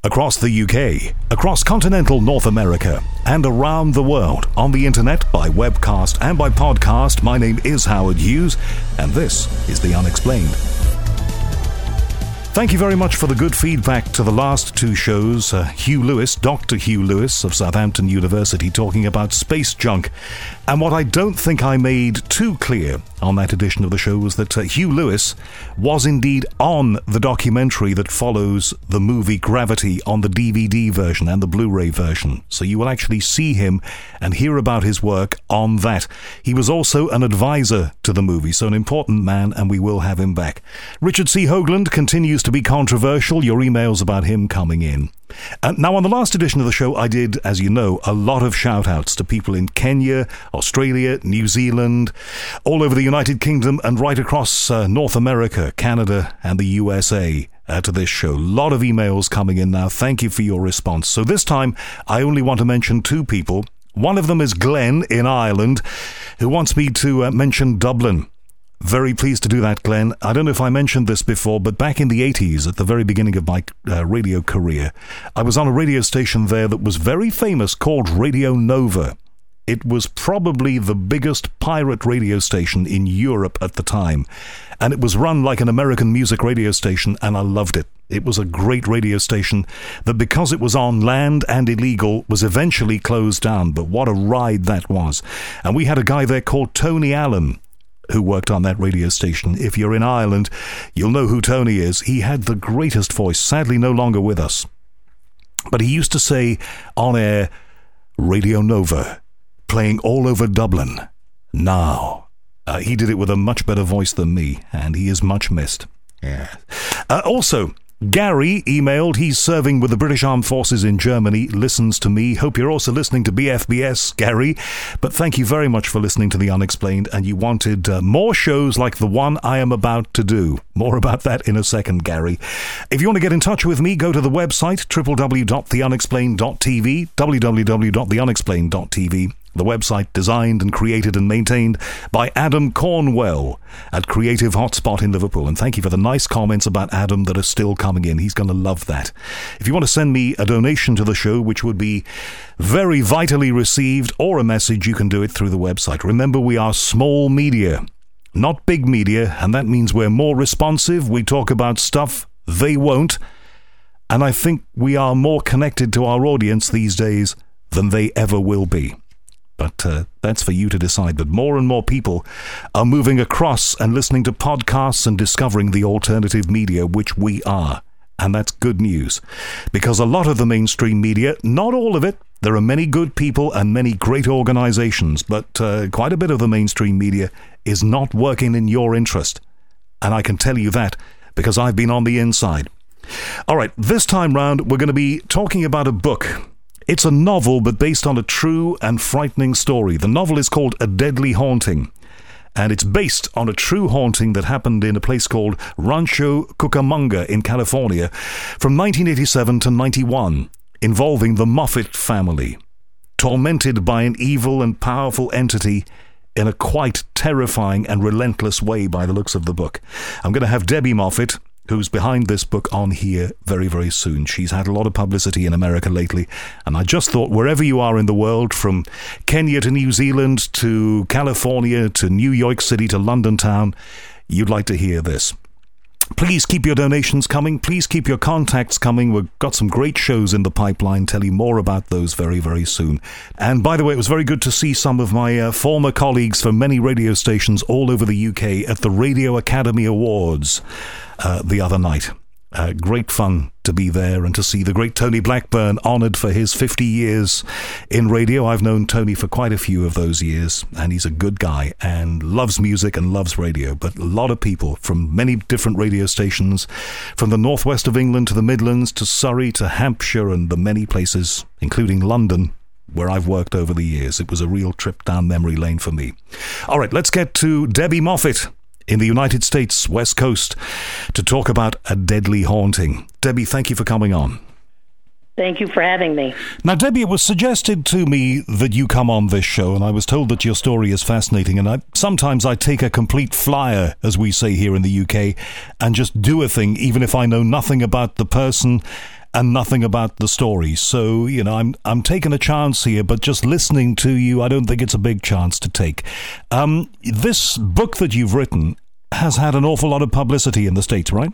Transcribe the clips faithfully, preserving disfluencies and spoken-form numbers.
Across the U K, across continental North America, and around the world on the internet, by webcast and by podcast, my name is Howard Hughes, and this is The Unexplained. Thank you very much for the good feedback to the last two shows. Uh, Hugh Lewis, Doctor Hugh Lewis of Southampton University, talking about space junk. And what I don't think I made too clear on that edition of the show was that uh, Hugh Lewis was indeed on the documentary that follows the movie Gravity on the D V D version and the Blu-ray version. So you will actually see him and hear about his work on that. He was also an advisor to the movie, so an important man, and we will have him back. Richard C. Hoagland continues to be controversial. Your emails about him coming in. Uh, now, on the last edition of the show, I did, as you know, a lot of shout-outs to people in Kenya, Australia, New Zealand, all over the United Kingdom, and right across uh, North America, Canada, and the U S A uh, to this show. A lot of emails coming in now. Thank you for your response. So this time, I only want to mention two people. One of them is Glenn in Ireland, who wants me to uh, mention Dublin. Very pleased to do that, Glenn. I don't know if I mentioned this before, but back in the eighties, at the very beginning of my uh, radio career, I was on a radio station there that was very famous called Radio Nova. It was probably the biggest pirate radio station in Europe at the time, and it was run like an American music radio station, and I loved it. It was a great radio station that, because it was on land and illegal, was eventually closed down, but what a ride that was. And we had a guy there called Tony Allen, who worked on that radio station. If you're in Ireland, you'll know who Tony is. He had the greatest voice, sadly no longer with us. But he used to say on air, Radio Nova, playing all over Dublin. Now. Uh, he did it with a much better voice than me, and he is much missed. Yeah. Uh, also, Gary emailed, he's serving with the British Armed Forces in Germany, listens to me. Hope you're also listening to B F B S, Gary. But thank you very much for listening to The Unexplained, and you wanted uh, more shows like the one I am about to do. More about that in a second, Gary. If you want to get in touch with me, go to the website, w w w dot the unexplained dot t v, w w w dot the unexplained dot t v. The website designed and created and maintained by Adam Cornwell at Creative Hotspot in Liverpool. And thank you for the nice comments about Adam that are still coming in. He's going to love that. If you want to send me a donation to the show, which would be very vitally received, or a message, you can do it through the website. Remember, we are small media, not big media, and that means we're more responsive. We talk about stuff they won't. And I think we are more connected to our audience these days than they ever will be. But uh, that's for you to decide. But more and more people are moving across and listening to podcasts and discovering the alternative media, which we are. And that's good news. Because a lot of the mainstream media, not all of it, there are many good people and many great organizations, but uh, quite a bit of the mainstream media is not working in your interest. And I can tell you that because I've been on the inside. All right, this time round, we're going to be talking about a book. It's a novel, but based on a true and frightening story. The novel is called A Deadly Haunting, and it's based on a true haunting that happened in a place called Rancho Cucamonga in California from nineteen eighty-seven to ninety-one, involving the Moffat family, tormented by an evil and powerful entity in a quite terrifying and relentless way by the looks of the book. I'm going to have Debbie Moffat, who's behind this book, on here very, very soon. She's had a lot of publicity in America lately, and I just thought wherever you are in the world, from Kenya to New Zealand to California to New York City to London town, you'd like to hear this. Please keep your donations coming. Please keep your contacts coming. We've got some great shows in the pipeline. Tell you more about those very, very soon. And by the way, it was very good to see some of my uh, former colleagues from many radio stations all over the U K at the Radio Academy Awards uh, the other night. Uh, great fun to be there and to see the great Tony Blackburn honoured for his fifty years in radio. I've known Tony for quite a few of those years, and he's a good guy and loves music and loves radio. But a lot of people from many different radio stations, from the northwest of England to the Midlands to Surrey to Hampshire and the many places, including London, where I've worked over the years. It was a real trip down memory lane for me. All right, let's get to Debbie Moffat in the United States West Coast to talk about A Deadly Haunting. Debbie, thank you for coming on. Thank you for having me. Now, Debbie, it was suggested to me that you come on this show, and I was told that your story is fascinating, and I, sometimes I take a complete flyer, as we say here in the U K, and just do a thing, even if I know nothing about the person and nothing about the story. So, you know, I'm I'm taking a chance here, but just listening to you, I don't think it's a big chance to take. Um, this book that you've written has had an awful lot of publicity in the States, right?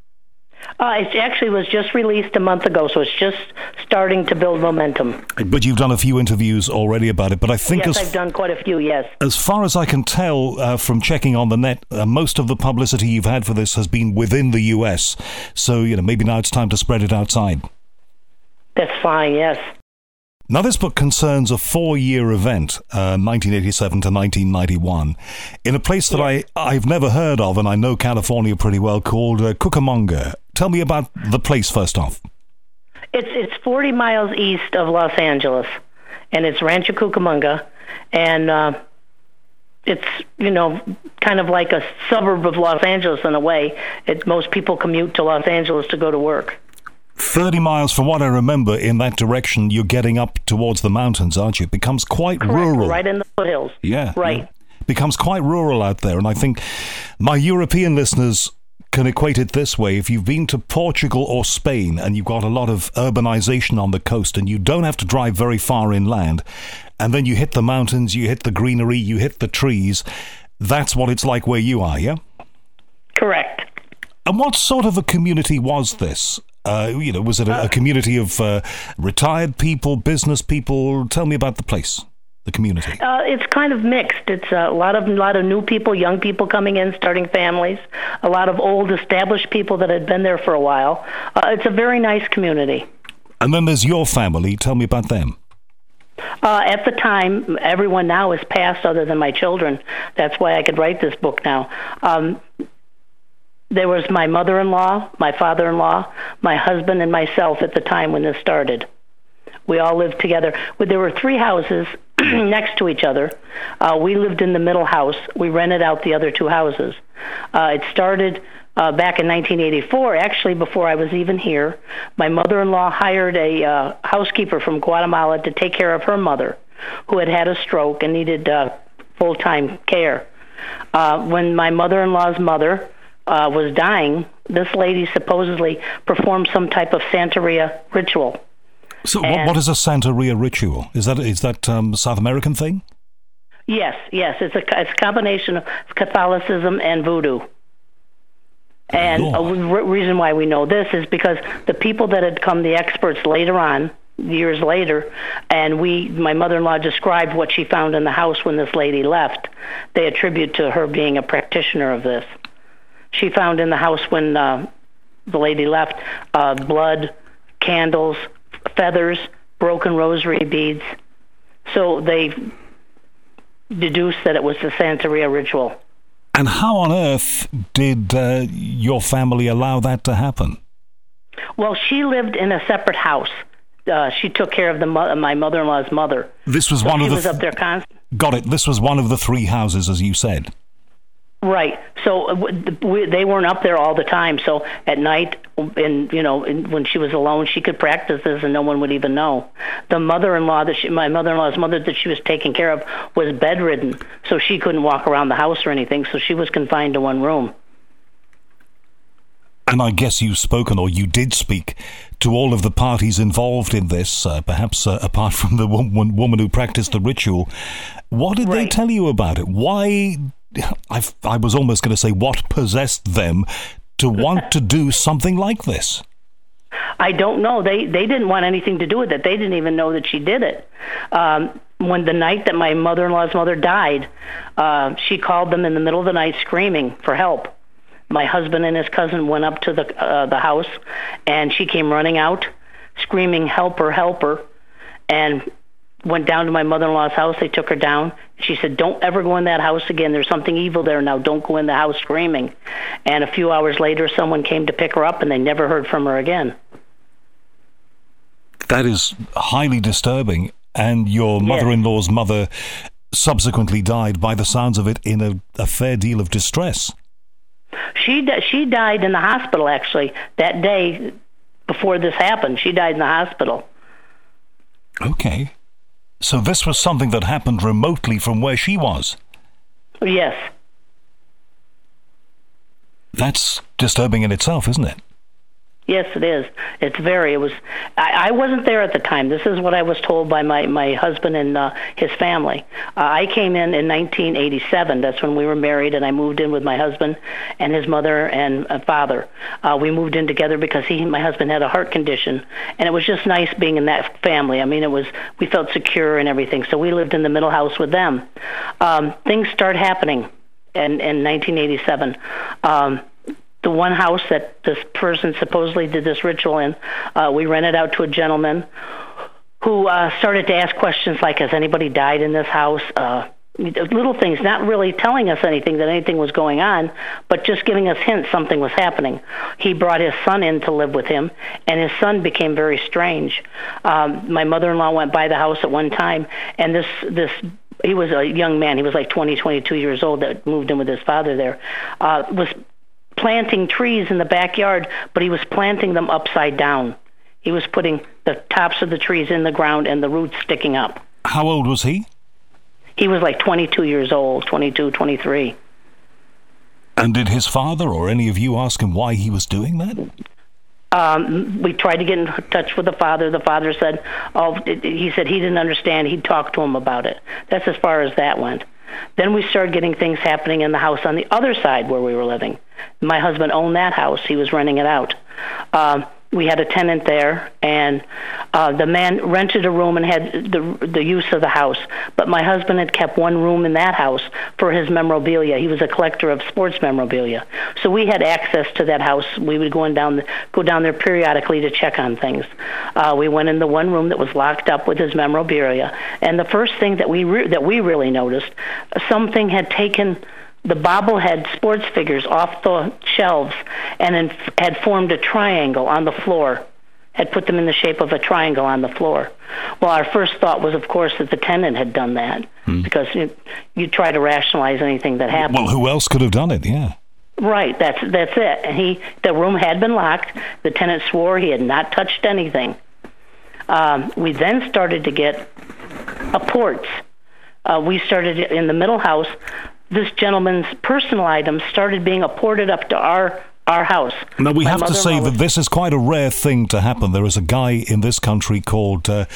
Uh, it actually was just released a month ago, so it's just starting to build momentum. But you've done a few interviews already about it. But I think yes, as, I've done quite a few, yes. As far as I can tell uh, from checking on the net, uh, most of the publicity you've had for this has been within the U S. So, you know, maybe now it's time to spread it outside. That's fine, yes. Now, this book concerns a four-year event, uh, nineteen eighty-seven to nineteen ninety-one, in a place that yes. I, I've never heard of, and I know California pretty well, called uh, Cucamonga. Tell me about the place first off. It's it's forty miles east of Los Angeles, and it's Rancho Cucamonga, and uh, it's, you know, kind of like a suburb of Los Angeles in a way. It, most people commute to Los Angeles to go to work. thirty miles, from what I remember, in that direction, you're getting up towards the mountains, aren't you? It becomes quite Correct, rural. Right in the foothills. Yeah. Right. Yeah. Becomes quite rural out there, and I think my European listeners can equate it this way. If you've been to Portugal or Spain and you've got a lot of urbanization on the coast and you don't have to drive very far inland, and then you hit the mountains, you hit the greenery, you hit the trees, that's what it's like where you are, yeah? Correct. And what sort of a community was this? Uh, you know, was it a, a community of uh, retired people, business people? Tell me about the place, the community. Uh, it's kind of mixed. It's a lot of a lot of new people, young people coming in, starting families. A lot of old, established people that had been there for a while. Uh, it's a very nice community. And then there's your family. Tell me about them. Uh, at the time, everyone now is passed other than my children. That's why I could write this book now. Um, there was my mother-in-law, my father-in-law, my husband, and myself at the time when this started. We all lived together. There were three houses next to each other. Uh, we lived in the middle house. We rented out the other two houses. Uh, it started uh, back in nineteen eighty-four, actually before I was even here. My mother-in-law hired a uh, housekeeper from Guatemala to take care of her mother, who had had a stroke and needed uh, full-time care. Uh, when my mother-in-law's mother uh, was dying, this lady supposedly performed some type of Santeria ritual. So what, what is a Santeria ritual? Is that is that um, a South American thing? Yes, yes. It's a, it's a combination of Catholicism and voodoo. And a re- reason why we know this is because the people that had come, the experts later on, years later, and we, my mother-in-law described what she found in the house when this lady left. They attribute to her being a practitioner of this. She found in the house when uh, the lady left uh, blood, candles, feathers, broken rosary beads. So they deduced that it was the Santeria ritual. And how on earth did uh, your family allow that to happen? Well, she lived in a separate house. Uh, she took care of the mo- my mother-in-law's mother. This was so one of the... She was up there constantly. Got it. This was one of the three houses, as you said. Right. So we, they weren't up there all the time. So at night, and you know, when she was alone, she could practice this, and no one would even know. The mother-in-law that she, my mother-in-law's mother that she was taking care of, was bedridden, so she couldn't walk around the house or anything. So she was confined to one room. And I guess you've spoken, or you did speak, to all of the parties involved in this, uh, perhaps uh, apart from the woman, woman who practiced the ritual. What did right. they tell you about it? Why? I've, I was almost going to say, what possessed them to want to do something like this? I don't know. They they didn't want anything to do with it. They didn't even know that she did it. Um, when the night that my mother-in-law's mother died, uh, she called them in the middle of the night screaming for help. My husband and his cousin went up to the uh, the house, and she came running out, screaming, "Help her, help her," and went down to my mother-in-law's house. They took her down. She said, "Don't ever go in that house again. There's something evil there now. Don't go in the house screaming." And a few hours later, someone came to pick her up, and they never heard from her again. That is highly disturbing. And your yes. mother-in-law's mother subsequently died, by the sounds of it, in a, a fair deal of distress. She she died in the hospital, actually, that day before this happened. She died in the hospital. Okay. So this was something that happened remotely from where she was? Yes, it is. It's very. It was. I, I wasn't there at the time. This is what I was told by my my husband and uh, his family. Uh, I came in in nineteen eighty-seven. That's when we were married, and I moved in with my husband and his mother and uh, father. Uh, we moved in together because he, my husband, had a heart condition, and it was just nice being in that family. I mean, it was. We felt secure and everything. So we lived in the middle house with them. Um, things start happening in in nineteen eighty-seven. Um, The one house that this person supposedly did this ritual in, uh, we rented out to a gentleman who uh, started to ask questions like, has anybody died in this house? Uh, little things, not really telling us anything, that anything was going on, but just giving us hints something was happening. He brought his son in to live with him, and his son became very strange. Um, my mother-in-law went by the house at one time, and this this he was a young man. He was like twenty, twenty-two years old that moved in with his father there, uh, was planting trees in the backyard, but he was planting them upside down. He was putting the tops of the trees in the ground and the roots sticking up. How old was he? He was like twenty-two years old, twenty-two, twenty-three. And did his father or any of you ask him why he was doing that? Um, we tried to get in touch with the father. The father said, oh, he said he didn't understand. He'd talk to him about it. That's as far as that went. Then we started getting things happening in the house on the other side where we were living. My husband owned that house. He was renting it out. Um, we had a tenant there, and uh, the man rented a room and had the the use of the house. But my husband had kept one room in that house for his memorabilia. He was a collector of sports memorabilia, so we had access to that house. We would go in down the, go down there periodically to check on things. Uh, we went in the one room that was locked up with his memorabilia, and the first thing that we re- that we really noticed, something had taken the bobblehead sports figures off the shelves and in, had formed a triangle on the floor, had put them in the shape of a triangle on the floor. Well, our first thought was, of course, that the tenant had done that, hmm. because you, you try to rationalize anything that happened. Well, who else could have done it, yeah. Right, that's that's it. And he, the room had been locked. The tenant swore he had not touched anything. Um, we then started to get apports. Uh, we started in the middle house. This gentleman's personal items started being apported up to our our house. Now, we My have to say was, that this is quite a rare thing to happen. There is a guy in this country called, uh,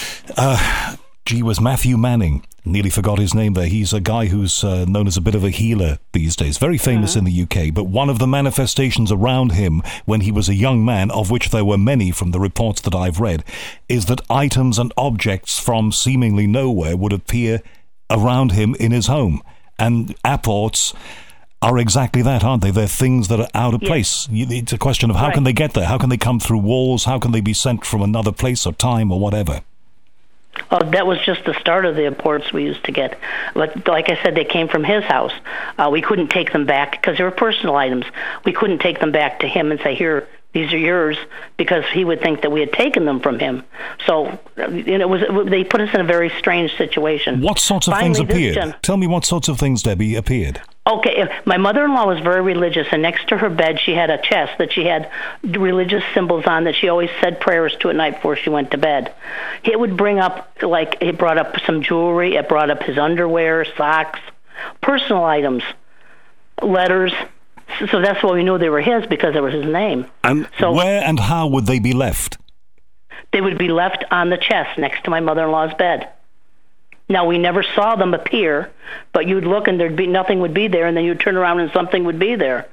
uh, gee, was Matthew Manning. Nearly forgot his name there. He's a guy who's uh, known as a bit of a healer these days. Very famous mm-hmm. in the U K. But one of the manifestations around him when he was a young man, of which there were many from the reports that I've read, is that items and objects from seemingly nowhere would appear around him in his home. And apports are exactly that, aren't they? They're things that are out of yes. place. It's a question of how right. can they get there? How can they come through walls? How can they be sent from another place or time or whatever? Oh, that was just the start of the apports we used to get. But like I said, they came from his house. Uh, we couldn't take them back because they were personal items. We couldn't take them back to him and say, here, these are yours, because he would think that we had taken them from him. So, you know, it was they put us in a very strange situation. What sorts of Finally, things appeared? Gen- Tell me what sorts of things, Debbie, appeared. Okay, my mother-in-law was very religious, and next to her bed she had a chest that she had religious symbols on that she always said prayers to at night before she went to bed. It would bring up, like, it brought up some jewelry, it brought up his underwear, socks, personal items, letters. So that's why we knew they were his, because it was his name. And so, where and how would they be left? They would be left on the chest next to my mother-in-law's bed. Now, we never saw them appear, but you'd look and there'd be nothing would be there, and then you'd turn around and something would be there.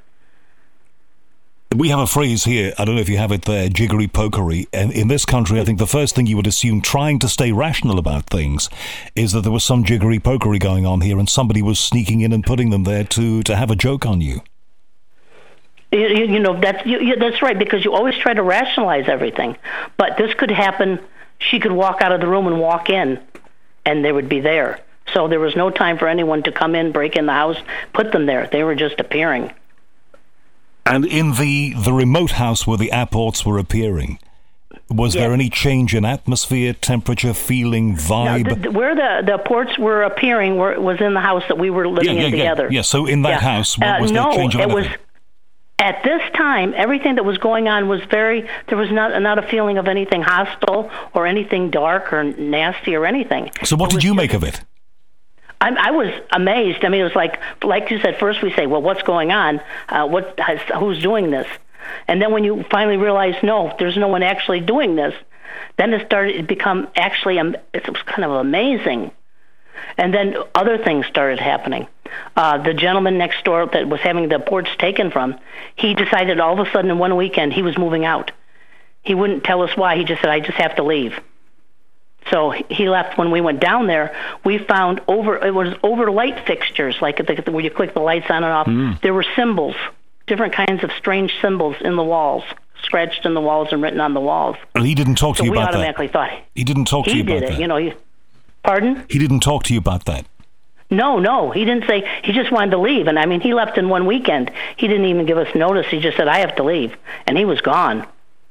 We have a phrase here, I don't know if you have it there, jiggery pokery. And in this country, I think the first thing you would assume, trying to stay rational about things, is that there was some jiggery pokery going on here and somebody was sneaking in and putting them there to, to have a joke on you. You, you know, that's, you, you, that's right, because you always try to rationalize everything. But this could happen, she could walk out of the room and walk in, and they would be there. So there was no time for anyone to come in, break in the house, put them there. They were just appearing. And in the, the remote house where the apports were appearing, was yes. there any change in atmosphere, temperature, feeling, vibe? No, the, where the, the apports were appearing were, was in the house that we were living yeah, yeah, in together. Yeah, yeah, so in that yeah. house, what was uh, there no, change of it anything? was... At this time, everything that was going on was very, there was not not a feeling of anything hostile or anything dark or nasty or anything. So what it did you just, make of it? I, I was amazed. I mean, it was like, like you said, first we say, well, what's going on? Uh, what, has, who's doing this? And then when you finally realize, no, there's no one actually doing this, then it started to become actually, it was kind of amazing. And then other things started happening. Uh, the gentleman next door that was having the porch taken from, he decided all of a sudden in one weekend he was moving out. He wouldn't tell us why. He just said, I just have to leave. So he left. When we went down there, we found over, it was over light fixtures, like the, where you click the lights on and off. Mm. There were symbols, different kinds of strange symbols in the walls, scratched in the walls and written on the walls. And he didn't talk to so you about that? we automatically thought. He didn't talk to you about that? He did it, you know. He, pardon? He didn't talk to you about that? No, no. He didn't say, he just wanted to leave. And I mean, he left in one weekend. He didn't even give us notice. He just said, I have to leave. And he was gone.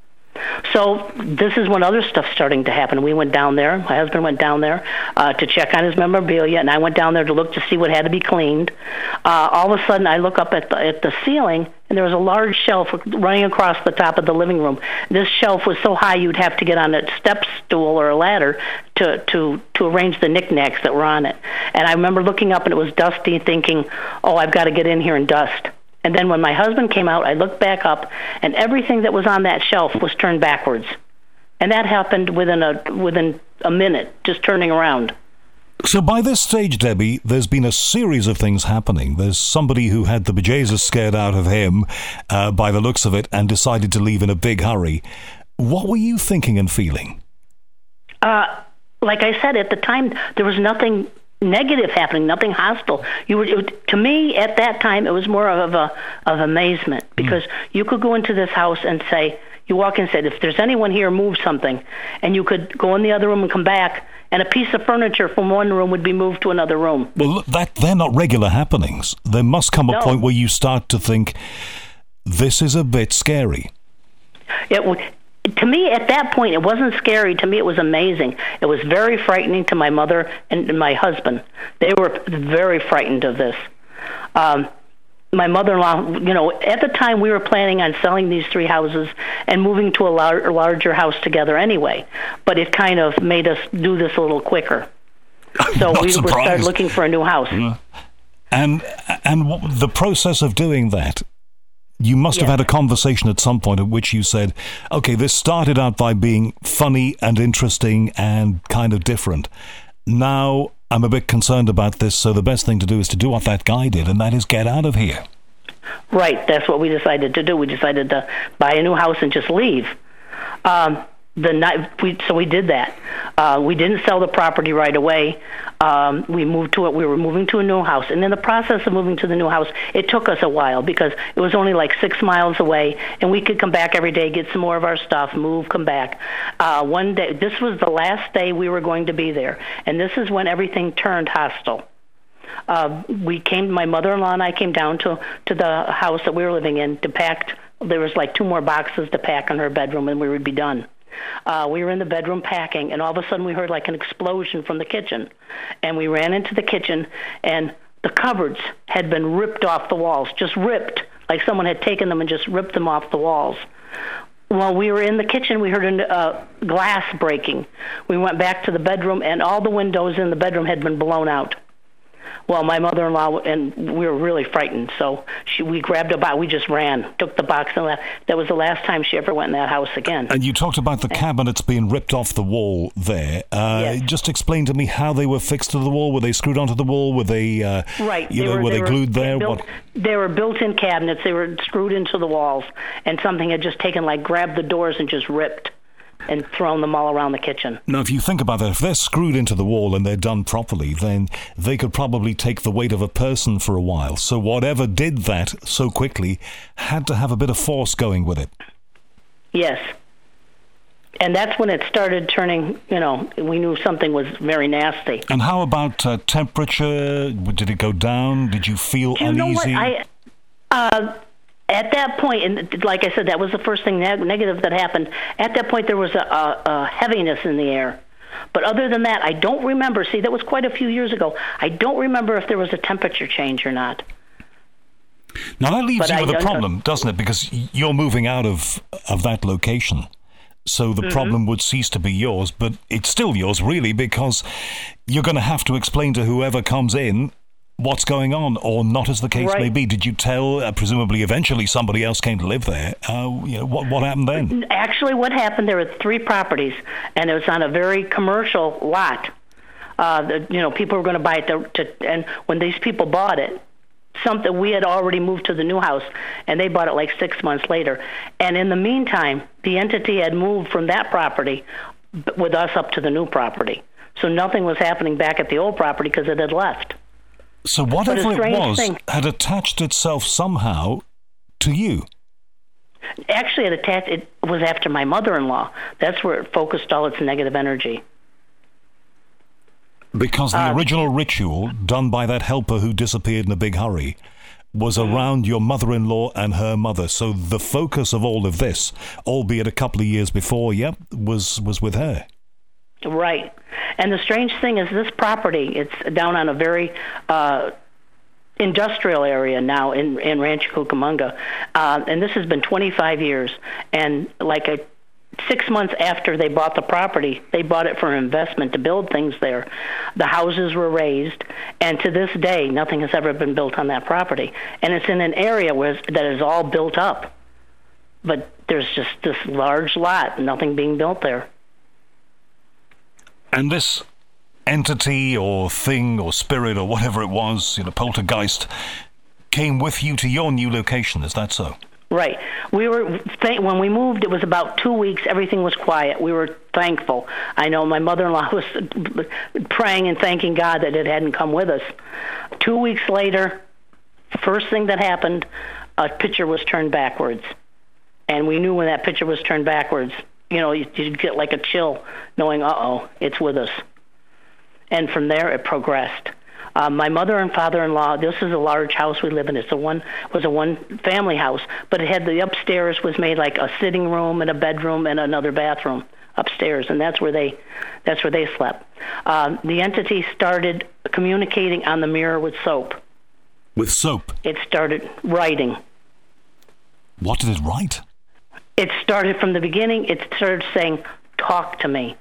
So this is when other stuff's starting to happen. We went down there. My husband went down there uh, to check on his memorabilia, and I went down there to look to see what had to be cleaned. Uh, all of a sudden, I look up at the, at the ceiling, and there was a large shelf running across the top of the living room. This shelf was so high you'd have to get on a step stool or a ladder to, to, to arrange the knickknacks that were on it. And I remember looking up, and it was dusty, thinking, oh, I've got to get in here and dust. And then when my husband came out, I looked back up, and everything that was on that shelf was turned backwards. And that happened within a within a minute, just turning around. So by this stage, Debbie, there's been a series of things happening. There's somebody who had the bejesus scared out of him uh, by the looks of it and decided to leave in a big hurry. What were you thinking and feeling? Uh, like I said, at the time, there was nothing negative happening, nothing hostile. You were, it, to me, at that time, it was more of a of amazement, because mm. you could go into this house and say, you walk in and say, if there's anyone here, move something, and you could go in the other room and come back, and a piece of furniture from one room would be moved to another room. Well, look, that they're not regular happenings. There must come a no. point where you start to think, this is a bit scary. It would. To me, at that point, it wasn't scary. To me, it was amazing. It was very frightening to my mother and my husband. They were very frightened of this. Um, my mother-in-law, you know, at the time, we were planning on selling these three houses and moving to a lar- larger house together anyway. But it kind of made us do this a little quicker. So we surprised. started looking for a new house. Yeah. And and the process of doing that, you must yes. have had a conversation at some point at which you said, okay, this started out by being funny and interesting and kind of different. Now I'm a bit concerned about this, so the best thing to do is to do what that guy did, and that is get out of here. Right, that's what we decided to do. We decided to buy a new house and just leave. Um, the night, we, so we did that. Uh, we didn't sell the property right away. Um, we moved to it. We were moving to a new house, and in the process of moving to the new house, it took us a while because it was only like six miles away, and we could come back every day, get some more of our stuff, move, come back. Uh, one day, this was the last day we were going to be there, and this is when everything turned hostile. Uh, we came, my mother-in-law and I came down to to the house that we were living in to pack. There was like two more boxes to pack in her bedroom, and we would be done. Uh, we were in the bedroom packing, and all of a sudden we heard like an explosion from the kitchen. And we ran into the kitchen, and the cupboards had been ripped off the walls, just ripped, like someone had taken them and just ripped them off the walls. While we were in the kitchen, we heard a uh, glass breaking. We went back to the bedroom, and all the windows in the bedroom had been blown out. Well, my mother-in-law, and we were really frightened, so she, we grabbed a box. We just ran, took the box, and left. That was the last time she ever went in that house again. And you talked about the cabinets being ripped off the wall there. Uh, yes. Just explain to me how they were fixed to the wall. Were they screwed onto the wall? Were they, uh, right. you they know, were, were they, they glued were there? Built, what? They were built-in cabinets. They were screwed into the walls, and something had just taken, like, grabbed the doors and just ripped and thrown them all around the kitchen. Now, if you think about that, if they're screwed into the wall and they're done properly, then they could probably take the weight of a person for a while. So whatever did that so quickly had to have a bit of force going with it. Yes. And that's when it started turning, you know, we knew something was very nasty. And how about uh, temperature? Did it go down? Did you feel Do you uneasy? know what? I, uh, At that point, and like I said, that was the first thing neg- negative that happened. At that point, there was a, a, a heaviness in the air. But other than that, I don't remember. See, that was quite a few years ago. I don't remember if there was a temperature change or not. Now, that leaves but you I with a problem, know. doesn't it? Because you're moving out of, of that location. So the mm-hmm. problem would cease to be yours, but it's still yours, really, because you're going to have to explain to whoever comes in what's going on, or not, as the case right. may be. Did you tell? Uh, presumably, eventually, somebody else came to live there. Uh, you know, what what happened then? Actually, what happened? There were three properties, and it was on a very commercial lot. Uh, the, you know, people were going to buy it, to, to, and when these people bought it, something we had already moved to the new house, and they bought it like six months later. And in the meantime, the entity had moved from that property with us up to the new property. So nothing was happening back at the old property because it had left. So whatever it was thing, had attached itself somehow to you. Actually, it attached. It was after my mother-in-law. That's where it focused all its negative energy. Because the uh, original ritual done by that helper who disappeared in a big hurry was around your mother-in-law and her mother. So the focus of all of this, albeit a couple of years before, yep, was was with her. Right. And the strange thing is this property, it's down on a very uh, industrial area now in, in Rancho Cucamonga. Uh, and this has been twenty-five years. And like a, six months after they bought the property, they bought it for an investment to build things there. The houses were raised. And to this day, nothing has ever been built on that property. And it's in an area where that is all built up. But there's just this large lot, nothing being built there. And this entity or thing or spirit or whatever it was, you know, poltergeist, came with you to your new location. Is that so? Right. We were th- when we moved. It was about two weeks. Everything was quiet. We were thankful. I know my mother-in-law was praying and thanking God that it hadn't come with us. Two weeks later, first thing that happened, a picture was turned backwards, and we knew when that picture was turned backwards. You know, you'd get like a chill knowing, uh-oh, it's with us. And from there, it progressed. Uh, my mother and father-in-law, this is a large house we live in. It's a one was a one-family house, but it had the upstairs was made like a sitting room and a bedroom and another bathroom upstairs, and that's where they that's where they slept. Um, the entity started communicating on the mirror with soap. With soap? It started writing. What did it write? It started from the beginning. It started saying, "Talk to me."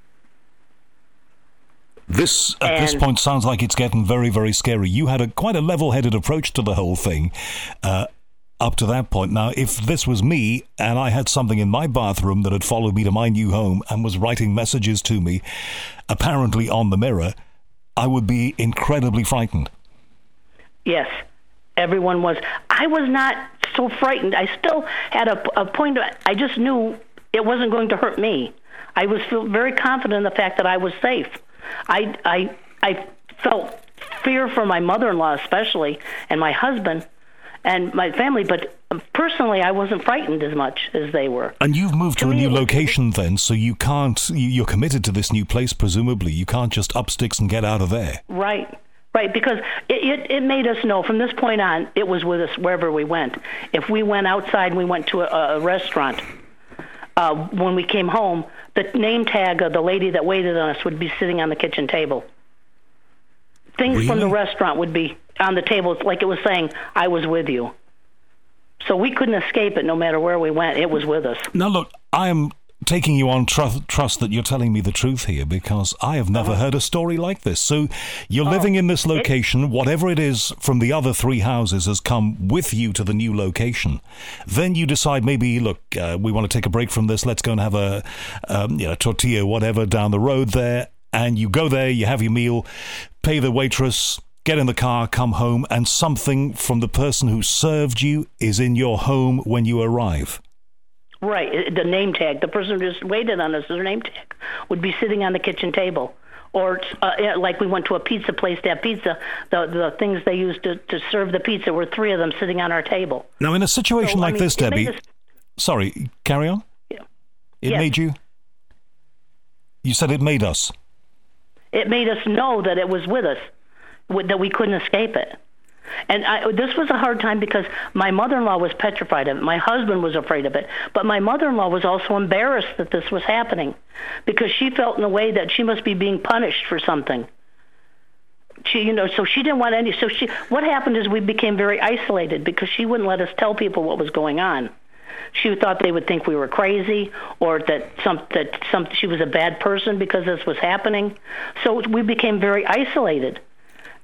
This, at and, this point, sounds like it's getting very, very scary. You had a quite a level-headed approach to the whole thing uh, up to that point. Now, if this was me and I had something in my bathroom that had followed me to my new home and was writing messages to me, apparently on the mirror, I would be incredibly frightened. Yes, everyone was. I was not so frightened. I still had a, a point. Of, I just knew it wasn't going to hurt me. I was feel very confident in the fact that I was safe. I, I, I felt fear for my mother-in-law especially, and my husband, and my family, but personally I wasn't frightened as much as they were. And you've moved to, to a new location then, so you can't, you're committed to this new place presumably. You can't just up sticks and get out of there. Right. Right, because it, it, it made us know from this point on, it was with us wherever we went. If we went outside and we went to a, a restaurant, uh, when we came home, the name tag of the lady that waited on us would be sitting on the kitchen table. Things Really? from the restaurant would be on the table, like it was saying, "I was with you." So we couldn't escape it no matter where we went. It was with us. Now, look, I am taking you on tr- trust that you're telling me the truth here, because I have never uh-huh. heard a story like this. So you're oh, living in this location, it, whatever it is from the other three houses has come with you to the new location. Then you decide maybe, look, uh, we want to take a break from this. Let's go and have a um, you know, tortilla, whatever, down the road there. And you go there, you have your meal, pay the waitress, get in the car, come home, and something from the person who served you is in your home when you arrive. Right, the name tag. The person who just waited on us, their name tag, would be sitting on the kitchen table. Or uh, like we went to a pizza place to have pizza, the the things they used to, to serve the pizza were three of them sitting on our table. Now, in a situation so, like I mean, this, Debbie, us, sorry, carry on. Yeah. It yes. made you? You said it made us. It made us know that it was with us, that we couldn't escape it. And I, this was a hard time because my mother-in-law was petrified of it. My husband was afraid of it. But my mother-in-law was also embarrassed that this was happening because she felt in a way that she must be being punished for something. She, you know, so she didn't want any. So she, what happened is we became very isolated because she wouldn't let us tell people what was going on. She thought they would think we were crazy or that some that some she was a bad person because this was happening. So we became very isolated.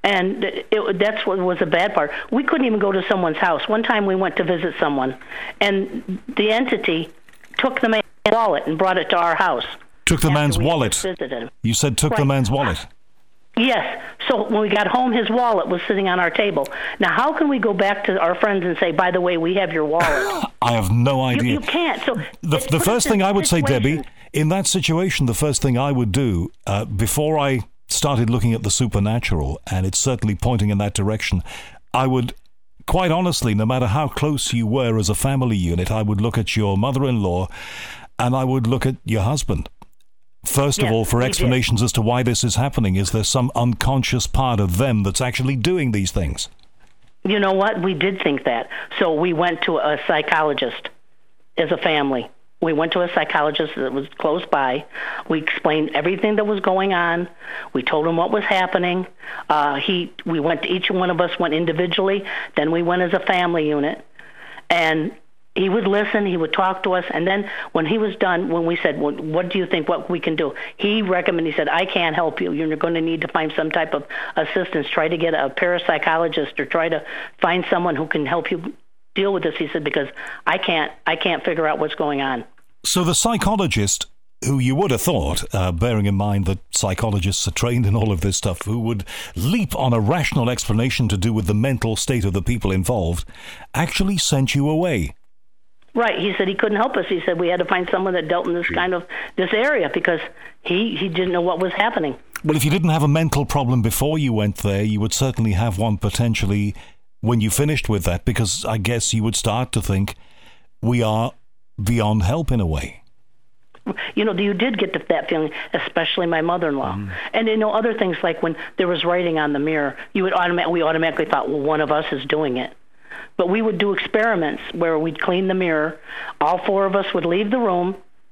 And it, that's what was the bad part. We couldn't even go to someone's house. One time we went to visit someone, and the entity took the man's wallet and brought it to our house. Took the man's wallet? Visited him. You said took right. the man's wallet? Yes. So when we got home, his wallet was sitting on our table. Now, how can we go back to our friends and say, by the way, we have your wallet? I have no idea. You, you can't. So the, the first thing I would say, Debbie, in that situation, the first thing I would do, uh, before I started looking at the supernatural, and it's certainly pointing in that direction, I would, quite honestly, no matter how close you were as a family unit, I would look at your mother-in-law and I would look at your husband. First yes, of all, for explanations as to why this is happening. Is there some unconscious part of them that's actually doing these things? You know what? We did think that. So we went to a psychologist as a family. We went to a psychologist that was close by. We explained everything that was going on. We told him what was happening. Uh, he, we went. Each one of us went individually. Then we went as a family unit, and he would listen. He would talk to us, and then when he was done, when we said, well, "What do you think? What we can do?" He recommended. He said, "I can't help you. You're going to need to find some type of assistance. Try to get a parapsychologist, or try to find someone who can help you deal with this." He said, "Because I can't. I can't figure out what's going on." So the psychologist, who you would have thought, uh, bearing in mind that psychologists are trained in all of this stuff, who would leap on a rational explanation to do with the mental state of the people involved, actually sent you away. Right. He said he couldn't help us. He said we had to find someone that dealt in this kind of this area because he, he didn't know what was happening. Well, if you didn't have a mental problem before you went there, you would certainly have one potentially when you finished with that, because I guess you would start to think we are beyond help in a way. You know, you did get that feeling, especially my mother-in-law. Mm. And, you know, other things like when there was writing on the mirror, you would automatic, we automatically thought, well, one of us is doing it. But we would do experiments where we'd clean the mirror. All four of us would leave the room.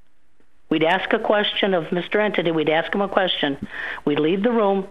We'd ask a question of Mister Entity. We'd ask him a question. We'd leave the room.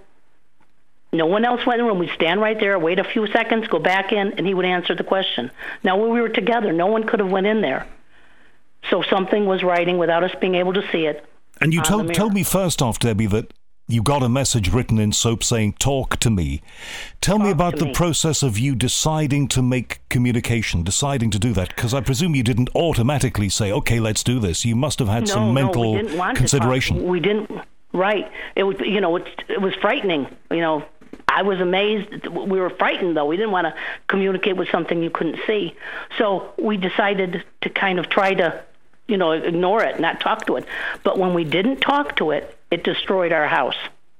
No one else went in the room. We'd stand right there, wait a few seconds, go back in, and he would answer the question. Now, when we were together, no one could have went in there. So something was writing without us being able to see it. And you told, told me first off, Debbie, that you got a message written in soap saying, "Talk to me." Tell Talk me about the me. process of you deciding to make communication, deciding to do that, because I presume you didn't automatically say, "Okay, let's do this." You must have had no, some no, mental we didn't want consideration. To talk. We didn't. Right. It was, you know, it, it was frightening. You know, I was amazed. We were frightened, though. We didn't want to communicate with something you couldn't see. So we decided to kind of try to, you know, ignore it, not talk to it. But when we didn't talk to it, it destroyed our house.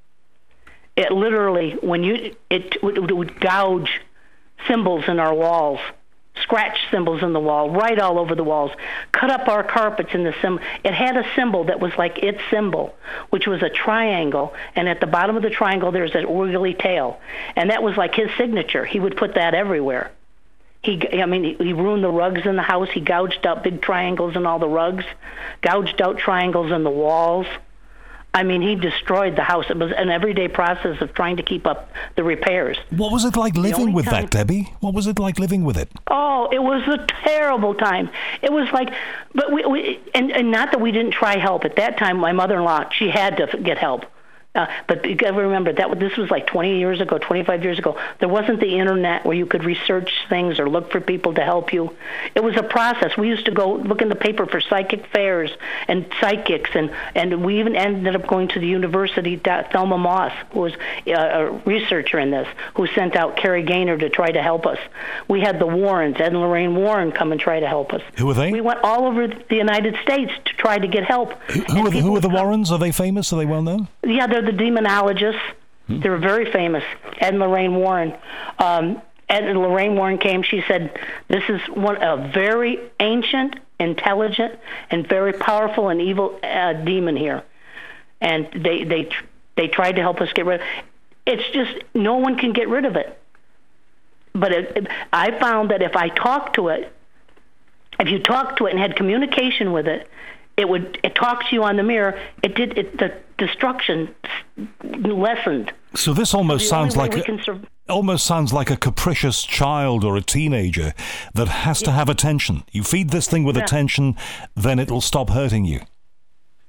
It literally, when you, it, it would gouge symbols in our walls, scratch symbols in the wall, right all over the walls, cut up our carpets in the symbol. It had a symbol that was like its symbol, which was a triangle, and at the bottom of the triangle there's that wiggly tail, and that was like his signature. He would put that everywhere. He, I mean, he, he ruined the rugs in the house. He gouged out big triangles in all the rugs, gouged out triangles in the walls. I mean, he destroyed the house. It was an everyday process of trying to keep up the repairs. What was it like living with time, that, Debbie? What was it like living with it? Oh, it was a terrible time. It was like, but we, we and, and not that we didn't try help. At that time, my mother-in-law, she had to get help. Uh, but you got to remember that this was like twenty years ago, twenty-five years ago. There wasn't the internet where you could research things or look for people to help you. It was a process. We used to go look in the paper for psychic fairs and psychics, and, and we even ended up going to the university. Thelma Moss, who was a researcher in this, who sent out Carrie Gaynor to try to help us. We had the Warrens, Ed and Lorraine Warren, come and try to help us. Who were they? We went all over the United States to try to get help. Who, who, are, the, who are the Warrens? Are they famous? Are they well known? Yeah, they're the demonologists. Hmm. They were very famous. Ed and Lorraine Warren. Um, Ed and Lorraine Warren came. She said, "This is one a very ancient, intelligent, and very powerful and evil uh, demon here." And they they they tried to help us get rid of it. It's just no one can get rid of it. But it, it, I found that if I talked to it, if you talked to it and had communication with it, it would it talks to you on the mirror. It did it the destruction lessened. So this almost sounds like a, sur- almost sounds like a capricious child or a teenager that has yeah. to have attention. You feed this thing with yeah. attention, then it'll stop hurting you.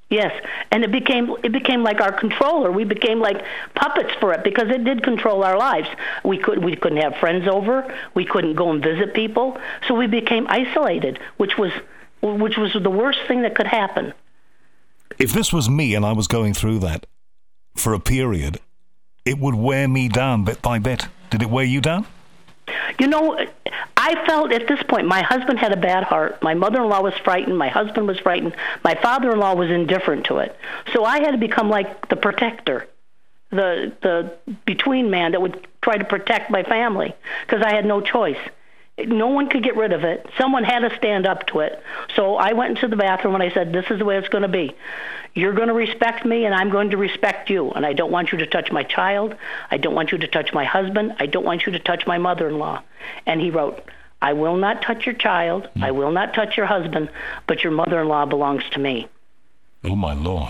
Yes, and it became it became like our controller. We became like puppets for it because it did control our lives. We could we couldn't have friends over. We couldn't go and visit people. So we became isolated, which was which was the worst thing that could happen. If this was me and I was going through that for a period, it would wear me down bit by bit. Did it wear you down? You know, I felt at this point my husband had a bad heart. My mother-in-law was frightened. My husband was frightened. My father-in-law was indifferent to it. So I had to become like the protector, the the between man that would try to protect my family because I had no choice. No one could get rid of it. Someone had to stand up to it. So I went into the bathroom and I said, this is the way it's going to be. You're going to respect me and I'm going to respect you. And I don't want you to touch my child. I don't want you to touch my husband. I don't want you to touch my mother-in-law. And he wrote, I will not touch your child. I will not touch your husband, but your mother-in-law belongs to me. Oh, my Lord.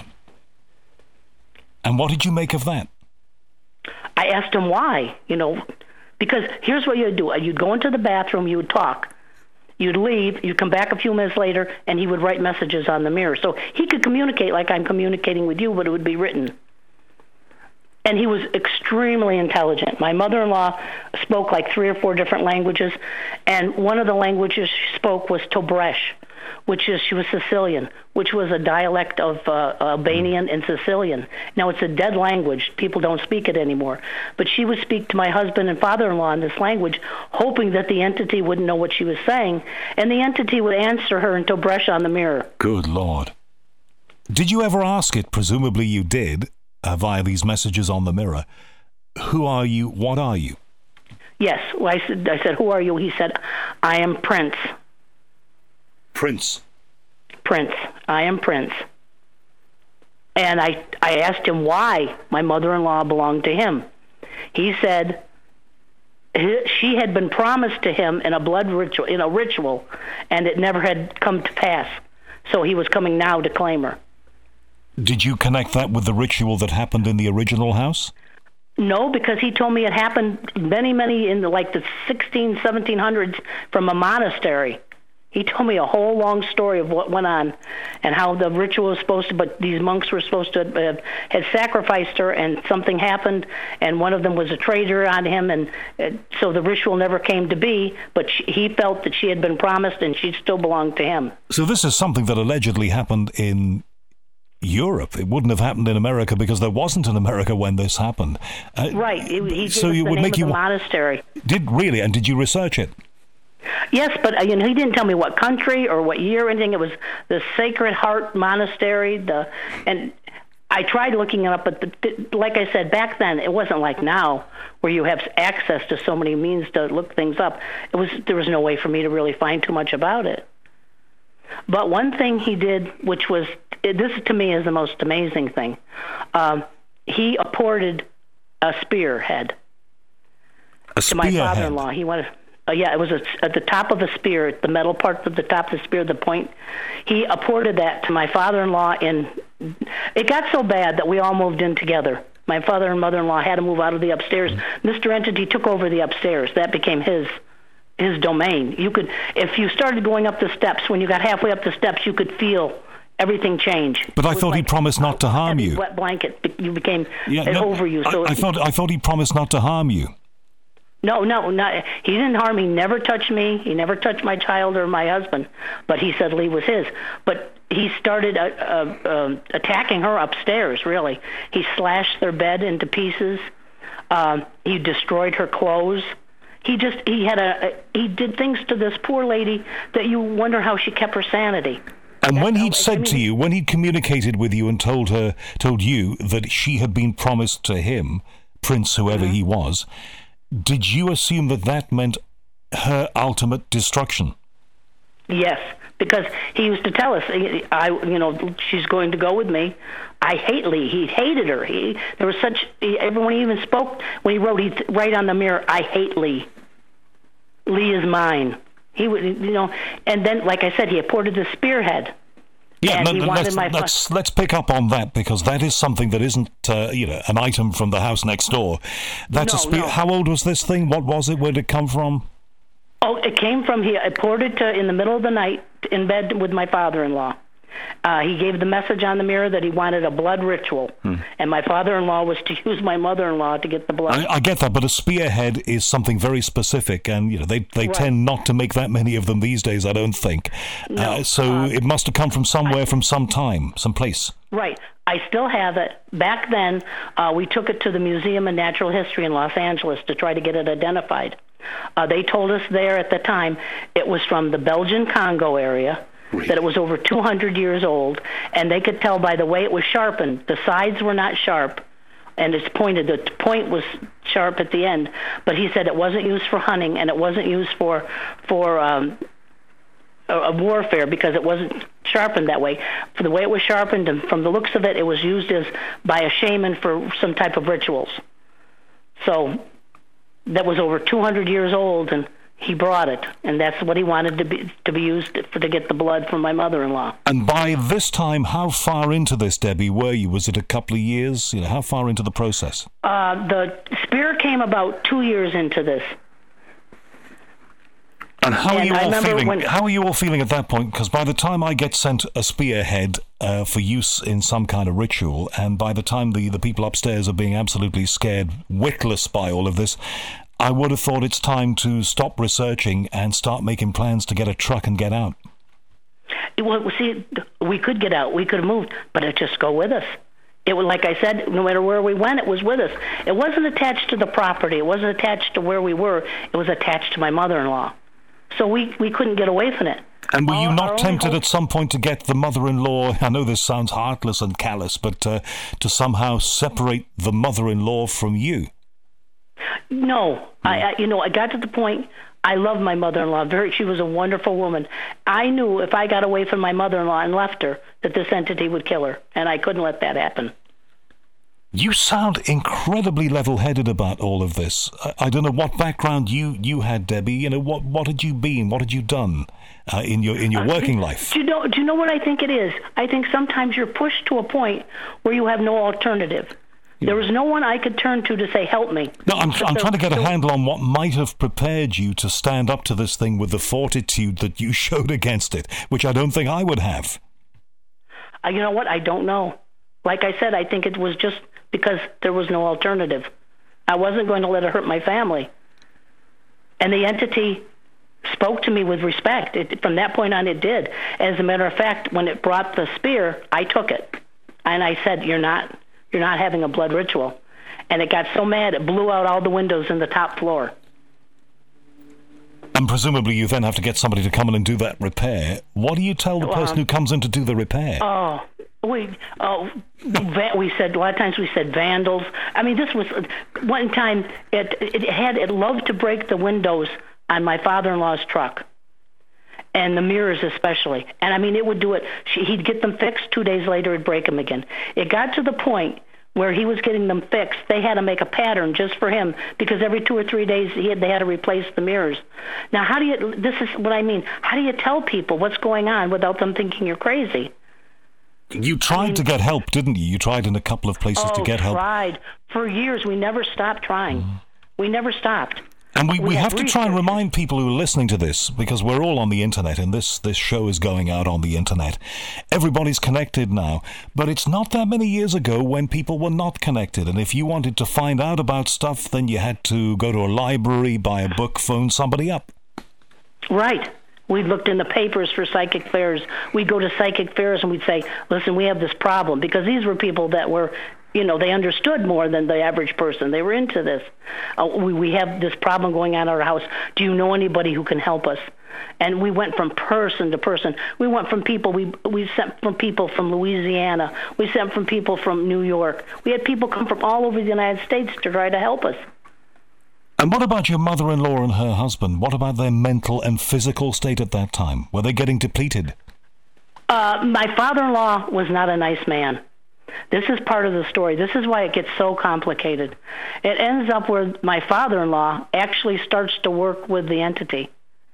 And what did you make of that? I asked him why, you know, because here's what you'd do. You'd go into the bathroom, you would talk. You'd leave, you'd come back a few minutes later, and he would write messages on the mirror. So he could communicate like I'm communicating with you, but it would be written. And he was extremely intelligent. My mother-in-law spoke like three or four different languages, and one of the languages she spoke was Tobresh, which is, she was Sicilian, which was a dialect of uh, Albanian and Sicilian. Now, it's a dead language. People don't speak it anymore. But she would speak to my husband and father-in-law in this language, hoping that the entity wouldn't know what she was saying, and the entity would answer her in Tobresh on the mirror. Good Lord. Did you ever ask it, presumably you did, uh, via these messages on the mirror, who are you, what are you? Yes. Well, I said, I said, who are you? He said, I am Prince. Prince. Prince. I am Prince. And I, I asked him why my mother-in-law belonged to him. He said she had been promised to him in a blood ritual, in a ritual, and it never had come to pass. So he was coming now to claim her. Did you connect that with the ritual that happened in the original house? No, because he told me it happened many, many in the, like the sixteen, seventeen hundreds from a monastery. He told me a whole long story of what went on and how the ritual was supposed to, but these monks were supposed to uh, had sacrificed her and something happened and one of them was a traitor on him and uh, so the ritual never came to be, but she, he felt that she had been promised and she still belonged to him. So this is something that allegedly happened in Europe. It wouldn't have happened in America because there wasn't an America when this happened. Uh, right. He, he gave so us you the would name make of you the monastery. Did really? And did you research it? Yes, but uh, you know, he didn't tell me what country or what year or anything. It was the Sacred Heart Monastery. The and I tried looking it up, but the, the, like I said, back then it wasn't like now where you have access to so many means to look things up. It was there was no way for me to really find too much about it. But one thing he did, which was this to me is the most amazing thing, um, he apported a spearhead a to my father-in-law. He wanted. Uh, yeah, it was a, at the top of a spear, the metal part of the top of the spear, the point. He apported that to my father-in-law, and it got so bad that we all moved in together. My father and mother-in-law had to move out of the upstairs. Mm-hmm. Mister Entity took over the upstairs. That became his his domain. You could, if you started going up the steps, when you got halfway up the steps, you could feel everything change. But I thought like he promised not to harm you. Wet blanket, you became yeah, no, over you. So I, I thought I thought he promised not to harm you. No, no, not, he didn't harm me. He never touched me. He never touched my child or my husband. But he said Lee was his. But he started uh, uh, uh, attacking her upstairs, really. He slashed their bed into pieces. Um, he destroyed her clothes. He just, he had a, a, he did things to this poor lady that you wonder how she kept her sanity. And when he'd That's, said I mean, to you, when he'd communicated with you and told her, told you that she had been promised to him, Prince, whoever mm-hmm. he was, did you assume that that meant her ultimate destruction? Yes, because he used to tell us, I, you know, she's going to go with me. I hate Lee. He hated her. He, there was such, he, everyone even spoke, when he wrote, he'd write on the mirror, I hate Lee. Lee is mine. He would, you know, and then, like I said, he apported the spearhead. Yeah, and no, he no, wanted let's, my let's, let's pick up on that, because that is something that isn't, uh, you know, an item from the house next door. That's no, a spear. No. How old was this thing? What was it? Where did it come from? Oh, it came from here. I poured it to, in the middle of the night in bed with my father-in-law. Uh, he gave the message on the mirror that he wanted a blood ritual, hmm. and my father-in-law was to use my mother-in-law to get the blood. I, I get that, but a spearhead is something very specific, and you know they they right. tend not to make that many of them these days, I don't think. No, uh, so uh, it must have come from somewhere, I, from some time, some place. Right. I still have it. Back then, uh, we took it to the Museum of Natural History in Los Angeles to try to get it identified. Uh, they told us there at the time it was from the Belgian Congo area. Really? That it was over two hundred years old, and they could tell by the way it was sharpened. The sides were not sharp, and it's pointed. The point was sharp at the end, but he said it wasn't used for hunting, and it wasn't used for for um, a, a warfare because it wasn't sharpened that way. For the way it was sharpened, and from the looks of it, it was used as by a shaman for some type of rituals. So that was over two hundred years old, and he brought it, and that's what he wanted to be to be used for, to get the blood from my mother-in-law. And by this time, how far into this, Debbie, were you? Was it a couple of years? You know, how far into the process? Uh, the spear came about two years into this. And how and are you all feeling? When, how are you all feeling at that point? Because by the time I get sent a spearhead uh, for use in some kind of ritual, and by the time the, the people upstairs are being absolutely scared witless by all of this, I would have thought it's time to stop researching and start making plans to get a truck and get out. Well, see, we could get out. We could have moved, but it just go with us. It was, like I said, no matter where we went, it was with us. It wasn't attached to the property. It wasn't attached to where we were. It was attached to my mother-in-law. So we, we couldn't get away from it. And were you Our, not tempted hope- at some point to get the mother-in-law, I know this sounds heartless and callous, but uh, to somehow separate the mother-in-law from you? No, I, I, you know, I got to the point. I love my mother-in-law. Very, she was a wonderful woman. I knew if I got away from my mother-in-law and left her, that this entity would kill her, and I couldn't let that happen. You sound incredibly level-headed about all of this. I, I don't know what background you, you had, Debbie. You know, what what had you been? What had you done uh, in your in your working uh, life? Do you know? Do you know what I think it is? I think sometimes you're pushed to a point where you have no alternative. There was no one I could turn to to say, help me. No, I'm, I'm trying to get a handle on what might have prepared you to stand up to this thing with the fortitude that you showed against it, which I don't think I would have. Uh, you know what? I don't know. Like I said, I think it was just because there was no alternative. I wasn't going to let it hurt my family. And the entity spoke to me with respect. It, from that point on, it did. As a matter of fact, when it brought the spear, I took it. And I said, you're not... You're not having a blood ritual. And it got so mad, it blew out all the windows in the top floor. And presumably you then have to get somebody to come in and do that repair. What do you tell the person um, who comes in to do the repair? Oh, we oh, we said, a lot of times we said vandals. I mean, this was, one time, it, it had, it loved to break the windows on my father-in-law's truck. And the mirrors especially. And, I mean, it would do it. She, he'd get them fixed. Two days later, it'd break them again. It got to the point where he was getting them fixed. They had to make a pattern just for him because every two or three days he had, they had to replace the mirrors. Now, how do you, this is what I mean, how do you tell people what's going on without them thinking you're crazy? You tried I mean, to get help, didn't you? You tried in a couple of places oh, to get help. tried. For years, we never stopped trying. Mm. We never stopped. And we, we, we have to try and research. remind people who are listening to this, because we're all on the internet, and this, this show is going out on the internet. Everybody's connected now, but it's not that many years ago when people were not connected, and if you wanted to find out about stuff, then you had to go to a library, buy a book, phone somebody up. Right. We looked in the papers for psychic fairs. We'd go to psychic fairs and we'd say, listen, we have this problem, because these were people that were... You know, they understood more than the average person. They were into this. Uh, we, we have this problem going on in our house. Do you know anybody who can help us? And we went from person to person. We went from people, we we sent from people from Louisiana. We sent from people from New York. We had people come from all over the United States to try to help us. And what about your mother-in-law and her husband? What about their mental and physical state at that time? Were they getting depleted? Uh, my father-in-law was not a nice man. This is part of the story. This is why it gets so complicated. It ends up where my father-in-law actually starts to work with the entity.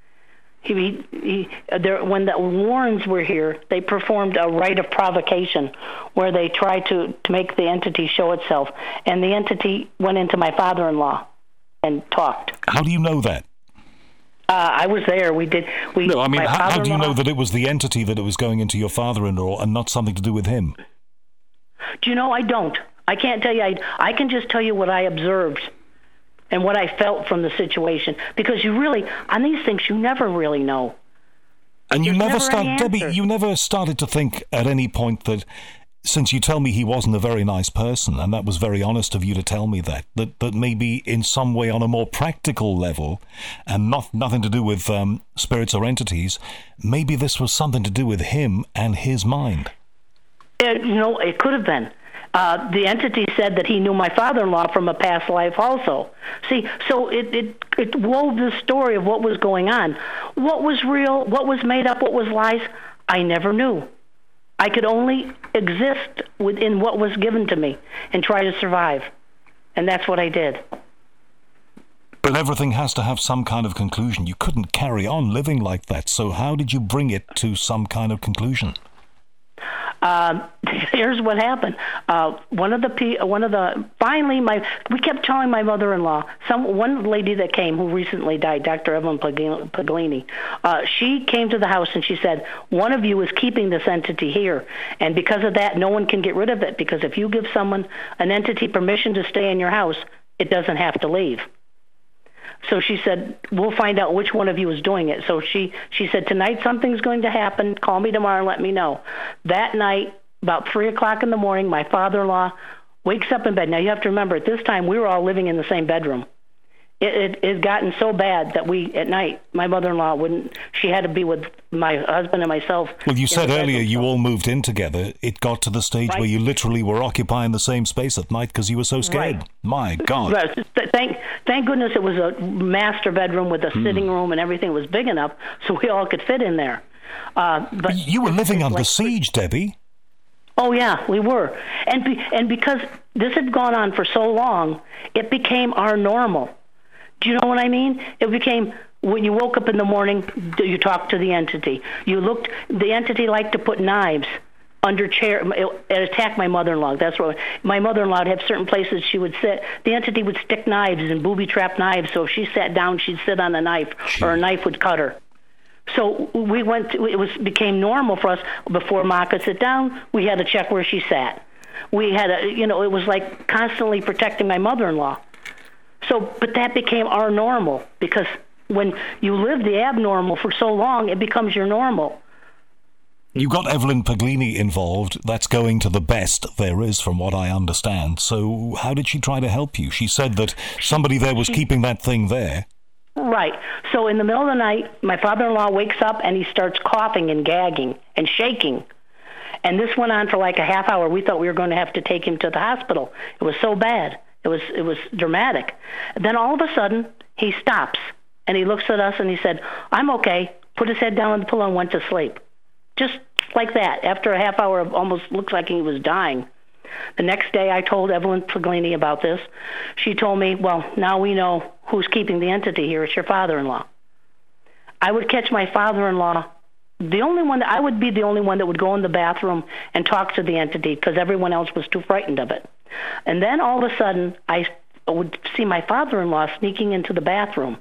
He, he, there, when the Warrens were here, they performed a rite of provocation where they tried to, to make the entity show itself. And the entity went into my father-in-law and talked. How do you know that? Uh, I was there. We did. We. No, I mean, how, how do you know that it was the entity that it was going into your father-in-law and not something to do with him? Do you know? I don't. I can't tell you. I, I can just tell you what I observed and what I felt from the situation. Because you really, on these things, you never really know. And you There's never never started, any Debbie, answer. you never started to think at any point that, since you tell me he wasn't a very nice person, and that was very honest of you to tell me that, that, that maybe in some way on a more practical level, and not nothing to do with um, spirits or entities, maybe this was something to do with him and his mind. It, you know, it could have been. Uh, the entity said that he knew my father-in-law from a past life also. See, so it, it, it wove the story of what was going on. What was real, what was made up, what was lies, I never knew. I could only exist within what was given to me and try to survive. And that's what I did. But everything has to have some kind of conclusion. You couldn't carry on living like that. So how did you bring it to some kind of conclusion? Uh, here's what happened. Uh, one of the pe- one of the finally my we kept telling my mother-in-law, some one lady that came who recently died, Doctor Evelyn Paglini. Uh, she came to the house and she said, one of you is keeping this entity here, and because of that, no one can get rid of it, because if you give someone, an entity, permission to stay in your house, it doesn't have to leave. So she said, we'll find out which one of you is doing it. So she, she said, tonight something's going to happen. Call me tomorrow and let me know. That night, about three o'clock in the morning, my father-in-law wakes up in bed. Now, you have to remember, at this time, we were all living in the same bedroom. It, it, it had gotten so bad that we, at night, my mother-in-law wouldn't, she had to be with my husband and myself. Well, you said earlier bedroom, you so. all moved in together. It got to the stage Right. where you literally were occupying the same space at night because you were so scared. Right. My God. Right. Thank, thank goodness it was a master bedroom with a sitting room and everything was big enough so we all could fit in there. Uh, but You were living under like, siege, Debbie. Oh yeah, we were, and be, and because this had gone on for so long, it became our normal. Do you know what I mean? It became, when you woke up in the morning, you talked to the entity. You looked, the entity liked to put knives under chair, it, it attacked my mother-in-law. That's what, my mother-in-law would have certain places she would sit. The entity would stick knives and booby-trap knives, so if she sat down, she'd sit on a knife, Gee. or a knife would cut her. So we went, to, it was became normal for us. Before Ma could sit down, we had to check where she sat. We had a, you know, it was like constantly protecting my mother-in-law. So, but that became our normal, because when you live the abnormal for so long, it becomes your normal. You got Evelyn Paglini involved. That's going to the best there is, from what I understand. So how did she try to help you? She said that somebody there was she, keeping that thing there. Right. So in the middle of the night, my father-in-law wakes up and he starts coughing and gagging and shaking. And this went on for like a half hour. We thought we were going to have to take him to the hospital. It was so bad. It was it was dramatic. Then all of a sudden, he stops, and he looks at us, and he said, I'm okay, put his head down on the pillow and went to sleep. Just like that. After a half hour, it almost looked like he was dying. The next day, I told Evelyn Paglini about this. She told me, well, now we know who's keeping the entity here. It's your father-in-law. I would catch my father-in-law. The only one, that, I would be the only one that would go in the bathroom and talk to the entity, because everyone else was too frightened of it. And then all of a sudden, I would see my father-in-law sneaking into the bathroom.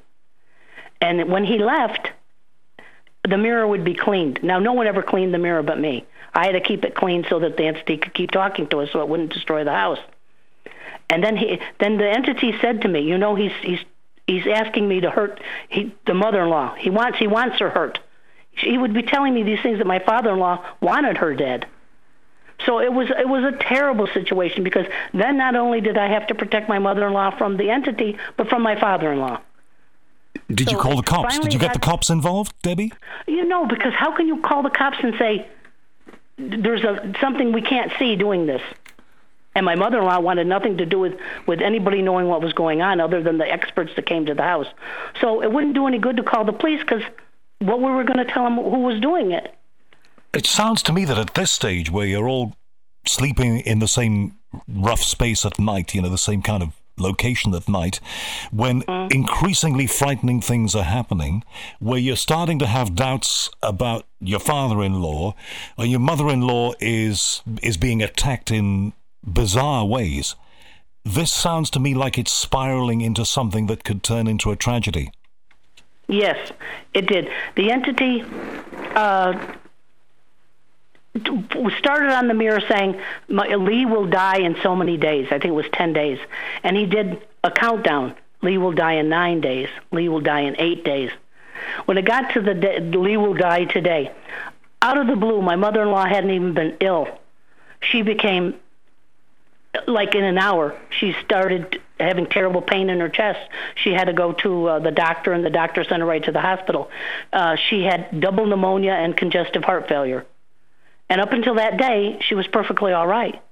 And when he left, the mirror would be cleaned. Now, no one ever cleaned the mirror but me. I had to keep it clean so that the entity could keep talking to us so it wouldn't destroy the house. And then he, then the entity said to me, you know, he's he's he's asking me to hurt he, the mother-in-law. He wants he wants her hurt. He would be telling me these things that my father-in-law wanted her dead. So it was it was a terrible situation, because then not only did I have to protect my mother-in-law from the entity, but from my father-in-law. Did So you call the cops? Did you get the cops involved, Debbie? You know, because how can you call the cops and say, there's a something we can't see doing this? And my mother-in-law wanted nothing to do with, with anybody knowing what was going on other than the experts that came to the house. So it wouldn't do any good to call the police, because what we were going to tell them who was doing it. It sounds to me that at this stage, where you're all sleeping in the same rough space at night, you know, the same kind of location at night, when mm. increasingly frightening things are happening, where you're starting to have doubts about your father-in-law, or your mother-in-law is is being attacked in bizarre ways, this sounds to me like it's spiraling into something that could turn into a tragedy. Yes, it did. The entity uh, started on the mirror saying, Lee will die in so many days. I think it was ten days. And he did a countdown. Lee will die in nine days. Lee will die in eight days. When it got to the day, Lee will die today, out of the blue, my mother-in-law hadn't even been ill. She became, like in an hour, she started having terrible pain in her chest. She had to go to uh, the doctor, and the doctor sent her right to the hospital. Uh, she had double pneumonia and congestive heart failure. And up until that day, she was perfectly all right.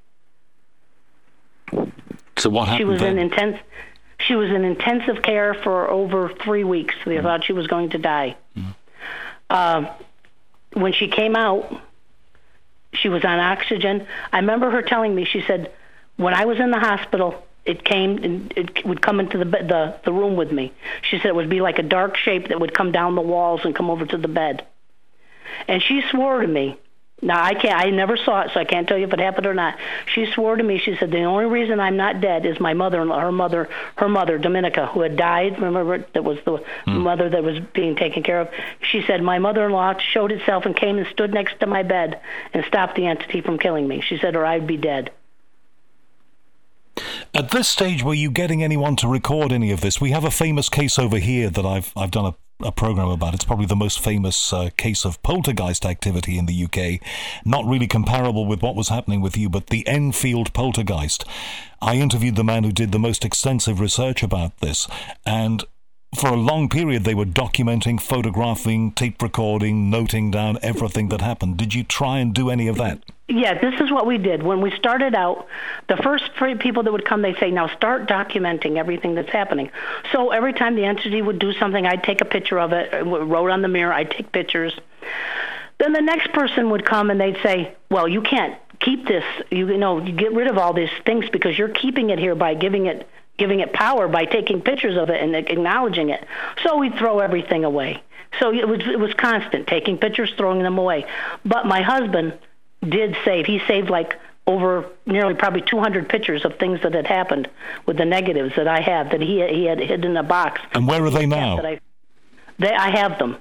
So what happened She was then? in intense... She was in intensive care for over three weeks. They mm. thought she was going to die. Mm. Uh, when she came out, she was on oxygen. I remember her telling me, she said, when I was in the hospital, it came and it would come into the, the the room with me. She said it would be like a dark shape that would come down the walls and come over to the bed. And she swore to me. Now, I can't. I never saw it, so I can't tell you if it happened or not. She swore to me. She said, the only reason I'm not dead is my mother-in-law, her mother, her mother, Dominica, who had died. Remember, that was the mm. mother that was being taken care of. She said, my mother-in-law showed itself and came and stood next to my bed and stopped the entity from killing me. She said, or I'd be dead. At this stage, were you getting anyone to record any of this? We have a famous case over here that I've I've done a a program about. It's probably the most famous uh, case of poltergeist activity in the U K. Not really comparable with what was happening with you, but the Enfield poltergeist. I interviewed the man who did the most extensive research about this, and for a long period they were documenting, photographing, tape recording, noting down everything that happened. Did you try and do any of that? Yeah, this is what we did. When we started out, the first people that would come, they'd say, now start documenting everything that's happening. So every time the entity would do something, I'd take a picture of it, wrote on the mirror, I'd take pictures. Then the next person would come and they'd say, well, you can't keep this, you, you know, you get rid of all these things because you're keeping it here by giving it giving it power by taking pictures of it and acknowledging it. So we'd throw everything away. So it was it was constant, taking pictures, throwing them away. But my husband did save. He saved like over nearly probably two hundred pictures of things that had happened with the negatives that I have, that he he had hidden in a box. And where are they now? I, they, I have them.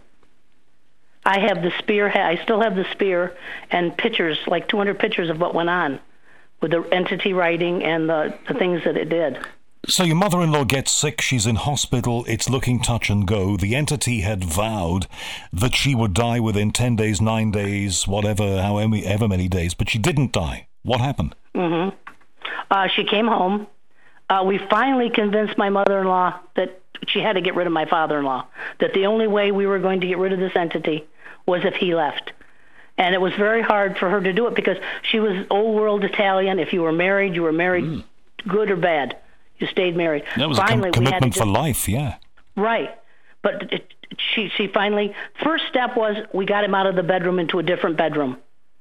I have the spear. I still have the spear and pictures, like two hundred pictures of what went on with the entity writing and the, the things that it did. So your mother-in-law gets sick, she's in hospital, it's looking touch and go. The entity had vowed that she would die within ten days, nine days, whatever, however many days, but she didn't die. What happened? Mm-hmm. Uh, she came home. Uh, we finally convinced my mother-in-law that she had to get rid of my father-in-law, that the only way we were going to get rid of this entity was if he left. And it was very hard for her to do it because she was old-world Italian. If you were married, you were married mm. good or bad. You stayed married. That was finally, a com- commitment for life, yeah. Right. But it, she she finally, first step was we got him out of the bedroom into a different bedroom.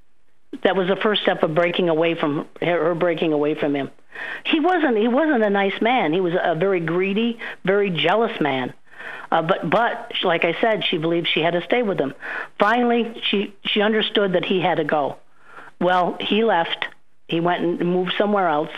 That was the first step of breaking away from her, breaking away from him. He wasn't he wasn't a nice man. He was a very greedy, very jealous man. Uh, but but like I said, she believed she had to stay with him. Finally, she she understood that he had to go. Well, he left. He went and moved somewhere else.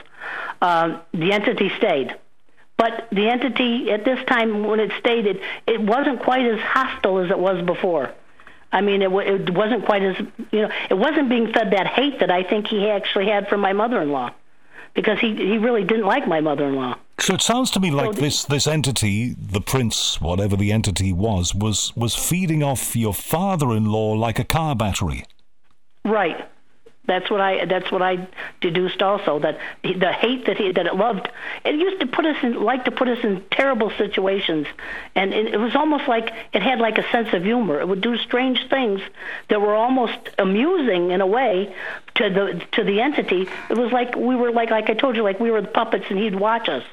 Um, the entity stayed. But the entity, at this time when it stayed, it, it wasn't quite as hostile as it was before. I mean, it, it wasn't quite as, you know, it wasn't being fed that hate that I think he actually had from my mother-in-law, because he, he really didn't like my mother-in-law. So it sounds to me like so this, this entity, the prince, whatever the entity was, was, was feeding off your father-in-law like a car battery. Right. That's what I. That's what I deduced also. That he, the hate that he that it loved, it used to put us in, like to put us in terrible situations, and it, it was almost like it had like a sense of humor. It would do strange things that were almost amusing in a way to the to the entity. It was like we were like like I told you, like we were the puppets, and he'd watch us.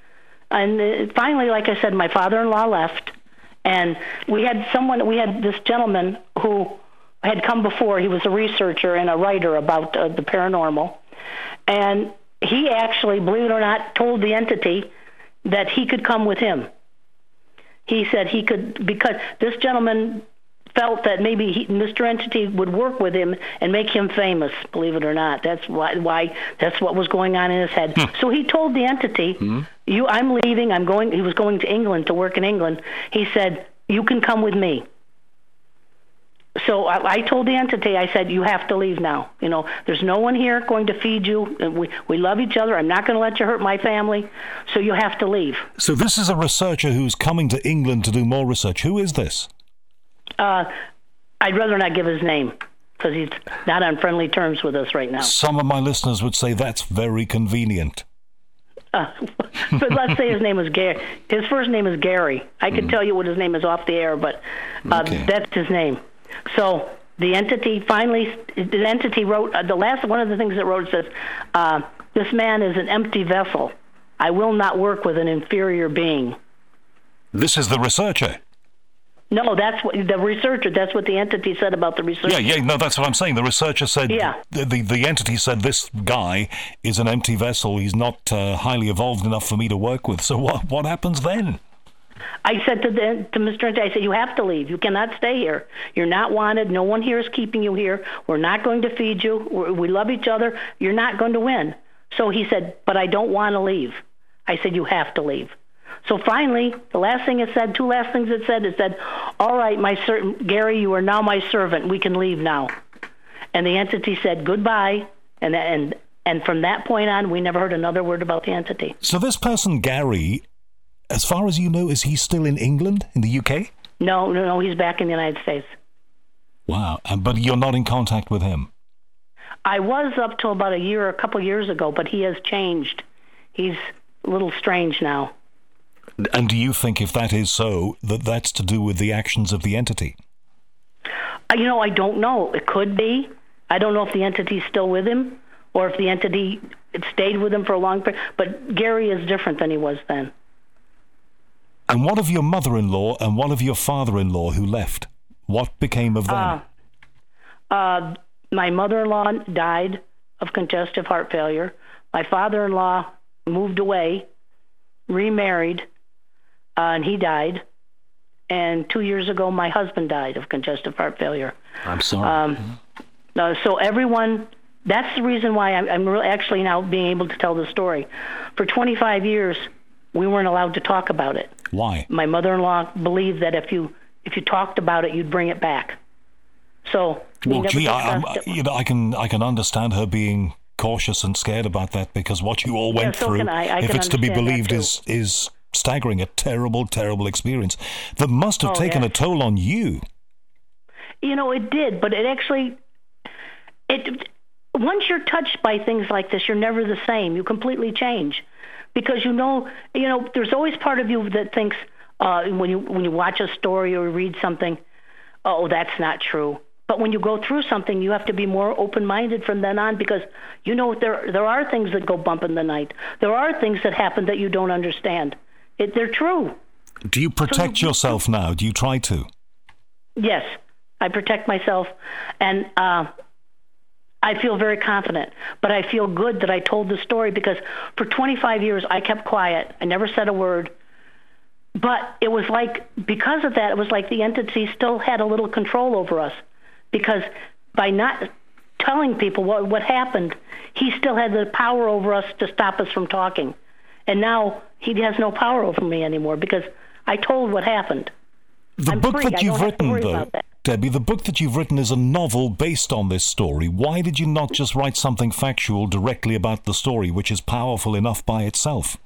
And uh, finally, like I said, my father-in-law left, and we had someone. We had this gentleman who had come before. He was a researcher and a writer about uh, the paranormal. And he actually, believe it or not, told the entity that he could come with him. He said he could, because this gentleman felt that maybe he, Mister Entity would work with him and make him famous, believe it or not. That's why, why that's what was going on in his head. Hmm. So he told the entity, hmm. you, I'm leaving, I'm going, he was going to England to work in England. He said, you can come with me. So I, I told the entity, I said, you have to leave now. You know, there's no one here going to feed you. We, we love each other. I'm not going to let you hurt my family. So you have to leave. So this is a researcher who's coming to England to do more research. Who is this? Uh, I'd rather not give his name because he's not on friendly terms with us right now. Some of my listeners would say that's very convenient. Uh, but let's say his name is Gary. His first name is Gary. I could mm. tell you what his name is off the air, but uh, okay. That's his name. So the entity finally, the entity wrote, uh, the last one of the things it wrote says, uh, this man is an empty vessel. I will not work with an inferior being. This is the researcher. No, that's what the researcher, that's what the entity said about the researcher. Yeah, yeah, no, that's what I'm saying. The researcher said, yeah. the, the, the entity said this guy is an empty vessel. He's not uh, highly evolved enough for me to work with. So what what happens then? I said to the, to Mister Entity, I said, you have to leave. You cannot stay here. You're not wanted. No one here is keeping you here. We're not going to feed you. We're, we love each other. You're not going to win. So he said, but I don't want to leave. I said, you have to leave. So finally, the last thing it said, two last things it said, it said, all right, my ser- Gary, you are now my servant. We can leave now. And the entity said goodbye. And, and, and from that point on, we never heard another word about the entity. So this person, Gary, as far as you know, is he still in England, in the U K? No, no, no, he's back in the United States. Wow, and, but you're not in contact with him? I was up till about a year, a couple years ago, but he has changed. He's a little strange now. And do you think, if that is so, that that's to do with the actions of the entity? Uh, you know, I don't know. It could be. I don't know if the entity's still with him or if the entity it stayed with him for a long period. But Gary is different than he was then. And what of your mother-in-law and what of your father-in-law who left? What became of them? Uh, uh, my mother-in-law died of congestive heart failure. My father-in-law moved away, remarried, uh, and he died. And two years ago, my husband died of congestive heart failure. I'm sorry. Um, uh, so everyone, that's the reason why I'm, I'm really actually now being able to tell the story. For twenty-five years, we weren't allowed to talk about it. Why? My mother-in-law believed that if you if you talked about it, you'd bring it back. So we well, never gee, I, discussed it. you know, I can I can understand her being cautious and scared about that, because what you all went yeah, so through, can I. I if can it's to be understand believed, that is is staggering. A terrible, terrible experience that must have Oh, taken yes. a toll on you. You know, it did, but it actually, it once you're touched by things like this, you're never the same. You completely change, because you know, you know, there's always part of you that thinks uh, when you when you watch a story or read something, oh, that's not true. But when you go through something, you have to be more open-minded from then on, because you know there there are things that go bump in the night. There are things that happen that you don't understand. It, they're true. Do you protect So- yourself now? Do you try to? Yes, I protect myself, and uh, I feel very confident. But I feel good that I told the story, because for twenty-five years I kept quiet. I never said a word. But it was like, because of that, it was like the entity still had a little control over us, because by not telling people what, what happened, he still had the power over us to stop us from talking. And now he has no power over me anymore, because I told what happened. The I'm book free. that I you've don't have to written, worry though, about that. Debbie, the book that you've written is a novel based on this story. Why did you not just write something factual directly about the story, which is powerful enough by itself?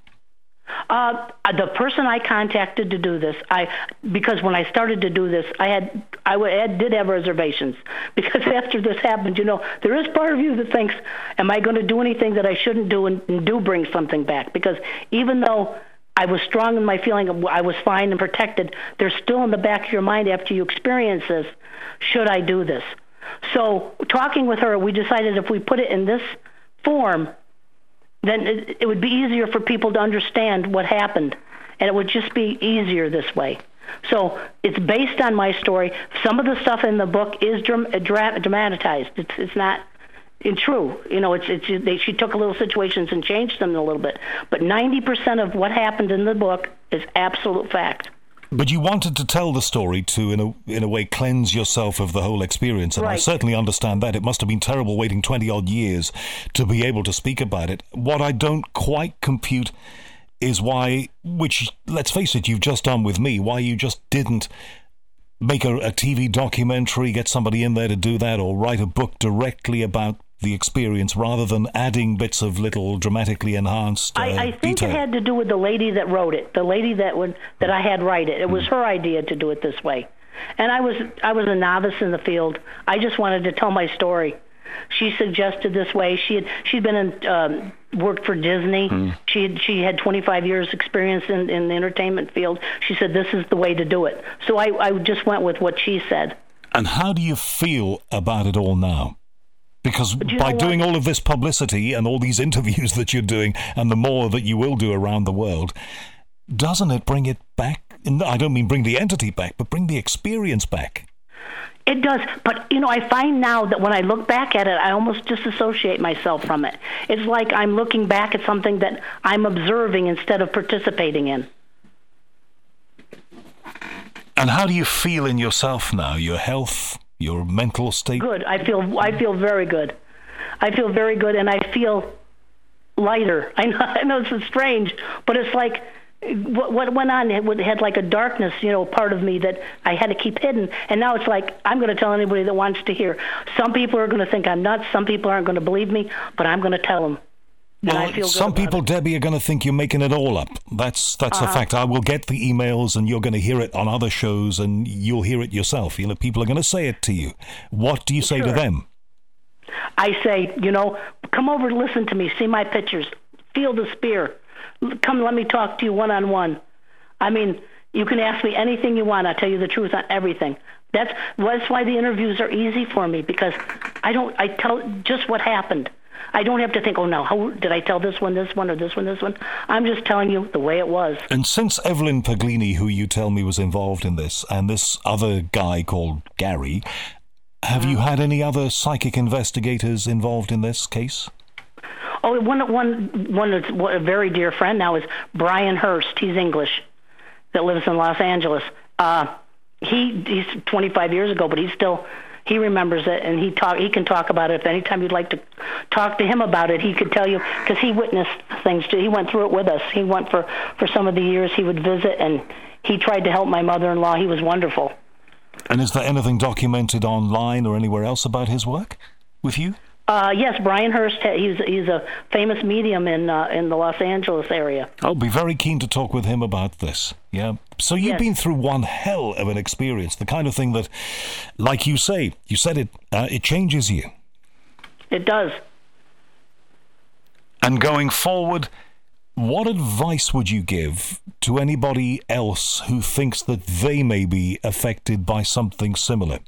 Uh, the person I contacted to do this, I because when I started to do this, I had I, w- I did have reservations, because after this happened, you know, there is part of you that thinks, am I going to do anything that I shouldn't do, and, and do bring something back? Because even though I was strong in my feeling of I was fine and protected, there's still in the back of your mind, after you experience this, should I do this? So talking with her, we decided if we put it in this form, then it, it would be easier for people to understand what happened, and it would just be easier this way. So it's based on my story. Some of the stuff in the book is dram- dra- dramatized. It's it's not it's true. You know, it's it's they, she took a little situations and changed them a little bit. But ninety percent of what happened in the book is absolute fact. But you wanted to tell the story to, in a in a way, cleanse yourself of the whole experience, and I Right. certainly understand that. It must have been terrible waiting twenty-odd years to be able to speak about it. What I don't quite compute is why, which, let's face it, you've just done with me, why you just didn't make a, a T V documentary, get somebody in there to do that, or write a book directly about the experience rather than adding bits of little dramatically enhanced uh, I, I think detail. It had to do with the lady that wrote it, the lady that would that I had write it. It was her idea to do it this way. And I was I was a novice in the field. I just wanted to tell my story. She suggested this way. She had she'd been in um, worked for Disney. Mm. She had she had twenty-five years experience in, in the entertainment field. She said this is the way to do it. So I, I just went with what she said. And how do you feel about it all now? Because by doing all of this publicity and all these interviews that you're doing, and the more that you will do around the world, doesn't it bring it back? I don't mean bring the entity back, but bring the experience back. It does, but, you know, I find now that when I look back at it, I almost disassociate myself from it. It's like I'm looking back at something that I'm observing instead of participating in. And how do you feel in yourself now, your health, your mental state? Good. I feel I feel very good. I feel very good, and I feel lighter. I know, I know this is strange, but it's like what, what went on, it had like a darkness, you know, part of me that I had to keep hidden. And now it's like I'm going to tell anybody that wants to hear. Some people are going to think I'm nuts. Some people aren't going to believe me, but I'm going to tell them. Well, some people, it. Debbie, are going to think you're making it all up. That's that's uh-huh. a fact. I will get the emails, and you're going to hear it on other shows, and you'll hear it yourself. You know, people are going to say it to you. What do you say sure. to them? I say, you know, come over, listen to me, see my pictures, feel the spear. Come, let me talk to you one-on-one. I mean, you can ask me anything you want. I'll tell you the truth on everything. That's that's why the interviews are easy for me, because I don't. I tell just what happened. I don't have to think, oh, no, how did I tell this one, this one, or this one, this one? I'm just telling you the way it was. And since Evelyn Paglini, who you tell me was involved in this, and this other guy called Gary, have mm-hmm. you had any other psychic investigators involved in this case? Oh, one, one, one, a very dear friend now is Brian Hurst. He's English, that lives in Los Angeles. Uh, he he's twenty-five years ago, but he's still... He remembers it, and he talk. He can talk about it. If anytime you'd like to talk to him about it, he could tell you, because he witnessed things too. He went through it with us. He went for, for some of the years he would visit, and he tried to help my mother-in-law. He was wonderful. And is there anything documented online or anywhere else about his work with you? Uh, yes, Brian Hurst. He's he's a famous medium in uh, in the Los Angeles area. I'll be very keen to talk with him about this. Yeah. So you've yes. been through one hell of an experience, the kind of thing that, like you say, you said it, uh, it changes you. It does. And going forward, what advice would you give to anybody else who thinks that they may be affected by something similar?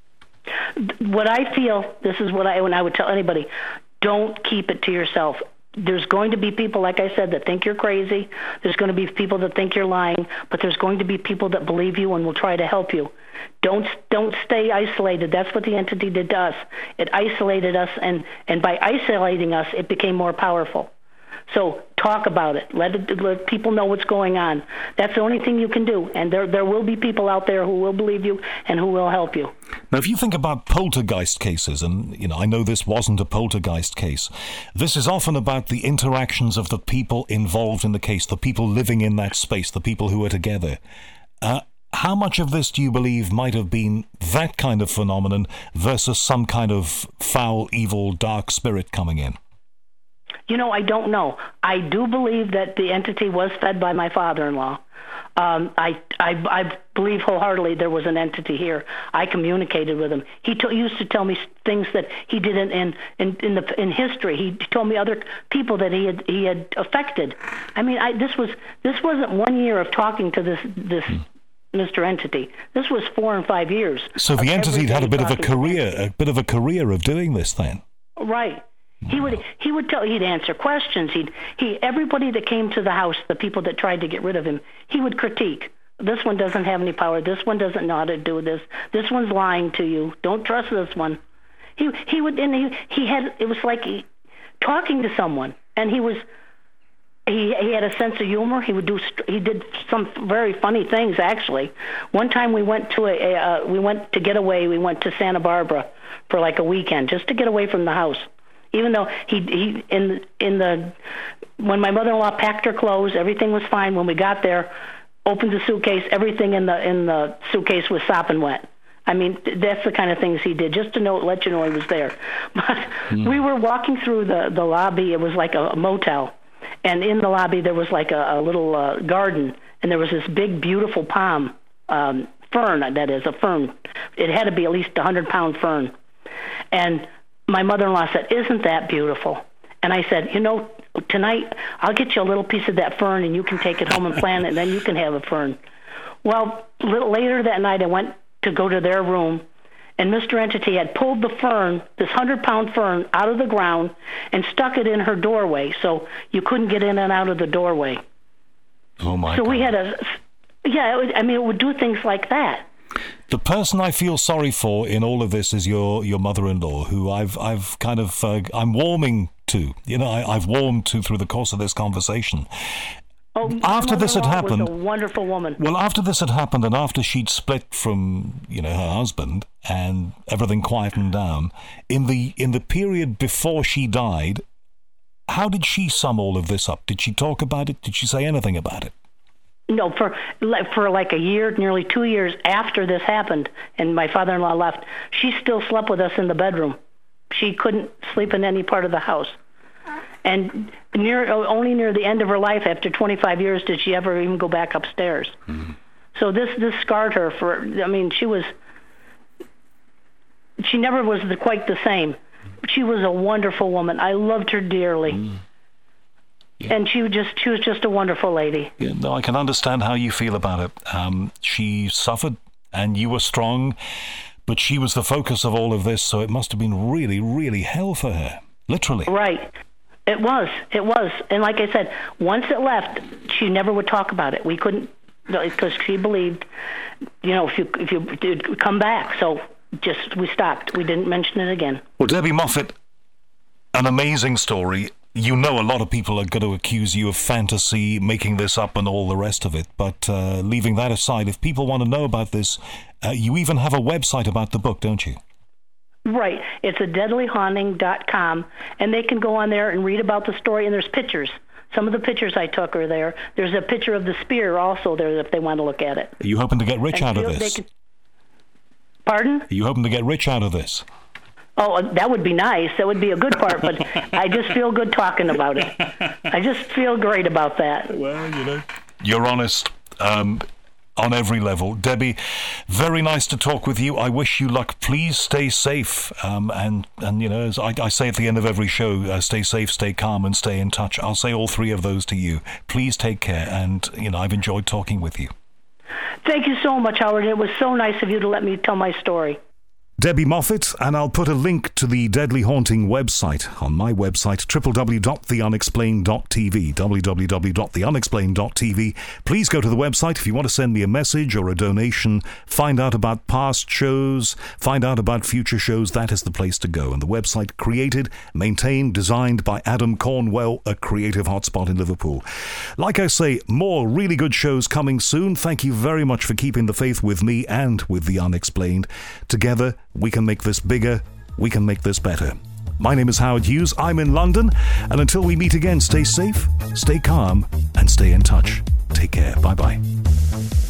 What I feel, this is what I, when I would tell anybody, don't keep it to yourself. There's going to be people, like I said, that think you're crazy. There's going to be people that think you're lying, but there's going to be people that believe you and will try to help you. Don't don't stay isolated. That's what the entity did to us. It isolated us, and, and by isolating us, it became more powerful. So talk about it. Let, it. let people know what's going on. That's the only thing you can do. And there there will be people out there who will believe you and who will help you. Now, if you think about poltergeist cases, and you know, I know this wasn't a poltergeist case, this is often about the interactions of the people involved in the case, the people living in that space, the people who are together. Uh, how much of this do you believe might have been that kind of phenomenon versus some kind of foul, evil, dark spirit coming in? You know, I don't know. I do believe that the entity was fed by my father-in-law. Um, I, I I believe wholeheartedly there was an entity here. I communicated with him. He t- used to tell me things that he did in in in, in, the, in history. He told me other people that he had he had affected. I mean, I, this was this wasn't one year of talking to this this. Hmm. Mister Entity. This was four and five years. So the entity had a bit of a career, a bit of a career of doing this then. Right. He would he would tell he'd answer questions. He'd he everybody that came to the house, the people that tried to get rid of him, he would critique. This one doesn't have any power. This one doesn't know how to do this. This one's lying to you. Don't trust this one. He he would and he he had it was like he, talking to someone, and he was he he had a sense of humor. He would do he did some very funny things actually. One time we went to a, a uh, we went to get away. We went to Santa Barbara for like a weekend just to get away from the house. Even though he he in in the when my mother-in-law packed her clothes, everything was fine. When we got there, opened the suitcase, everything in the in the suitcase was sopping wet. I mean, that's the kind of things he did, just to know, let you know he was there. But mm. we were walking through the, the lobby. It was like a, a motel. And in the lobby, there was like a, a little uh, garden. And there was this big, beautiful palm um, fern, that is, a fern. It had to be at least a hundred-pound fern. And my mother-in-law said, "Isn't that beautiful?" And I said, "You know, tonight I'll get you a little piece of that fern, and you can take it home and plant it, and then you can have a fern." Well, a little later that night, I went to go to their room, and Mister Entity had pulled the fern, this hundred-pound fern, out of the ground and stuck it in her doorway, so you couldn't get in and out of the doorway. Oh, my so God. So we had a, yeah, it would, I mean, it would do things like that. The person I feel sorry for in all of this is your, your mother-in-law, who I've I've kind of, uh, I'm warming to. You know, I, I've warmed to through the course of this conversation. Oh, after this had happened, was a wonderful woman. Well, after this had happened, and after she'd split from, you know, her husband, and everything quietened down, in the in the period before she died, how did she sum all of this up? Did she talk about it? Did she say anything about it? No, for for like a year, nearly two years after this happened, and my father-in-law left, she still slept with us in the bedroom. She couldn't sleep in any part of the house. And near only near the end of her life, after twenty-five years, did she ever even go back upstairs. Mm-hmm. So this this scarred her for. I mean, she was. She never was the, quite the same. She was a wonderful woman. I loved her dearly. Mm. Yeah. And she was just she was just a wonderful lady. Yeah, no, I can understand how you feel about it. Um, she suffered, and you were strong, but she was the focus of all of this. So it must have been really, really hell for her, literally. Right. It was. It was. And like I said, once it left, she never would talk about it. We couldn't, because she believed, you know, if you if you did come back. So just we stopped. We didn't mention it again. Well, Debbie Moffett, an amazing story. You know, a lot of people are going to accuse you of fantasy, making this up and all the rest of it. But uh, leaving that aside, if people want to know about this, uh, you even have a website about the book, don't you? Right. It's a deadly haunting dot com, and they can go on there and read about the story, and there's pictures. Some of the pictures I took are there. There's a picture of the spear also there if they want to look at it. Are you hoping to get rich and out of this? Can... Pardon? Are you hoping to get rich out of this? Oh, that would be nice. That would be a good part, but I just feel good talking about it. I just feel great about that. Well, you know. You're honest. Um... on every level. Debbie, very nice to talk with you. I wish you luck. Please stay safe. Um, and, and, you know, as I, I say at the end of every show, uh, stay safe, stay calm, and stay in touch. I'll say all three of those to you. Please take care. And, you know, I've enjoyed talking with you. Thank you so much, Howard. It was so nice of you to let me tell my story. Debbie Moffett, and I'll put a link to the Deadly Haunting website on my website, w w w dot the unexplained dot t v, w w w dot the unexplained dot t v. Please go to the website if you want to send me a message or a donation, find out about past shows, find out about future shows. That is the place to go. And the website created, maintained, designed by Adam Cornwell, a creative hotspot in Liverpool. Like I say, more really good shows coming soon. Thank you very much for keeping the faith with me and with The Unexplained. Together, we can make this bigger, we can make this better. My name is Howard Hughes, I'm in London, and until we meet again, stay safe, stay calm, and stay in touch. Take care, bye-bye.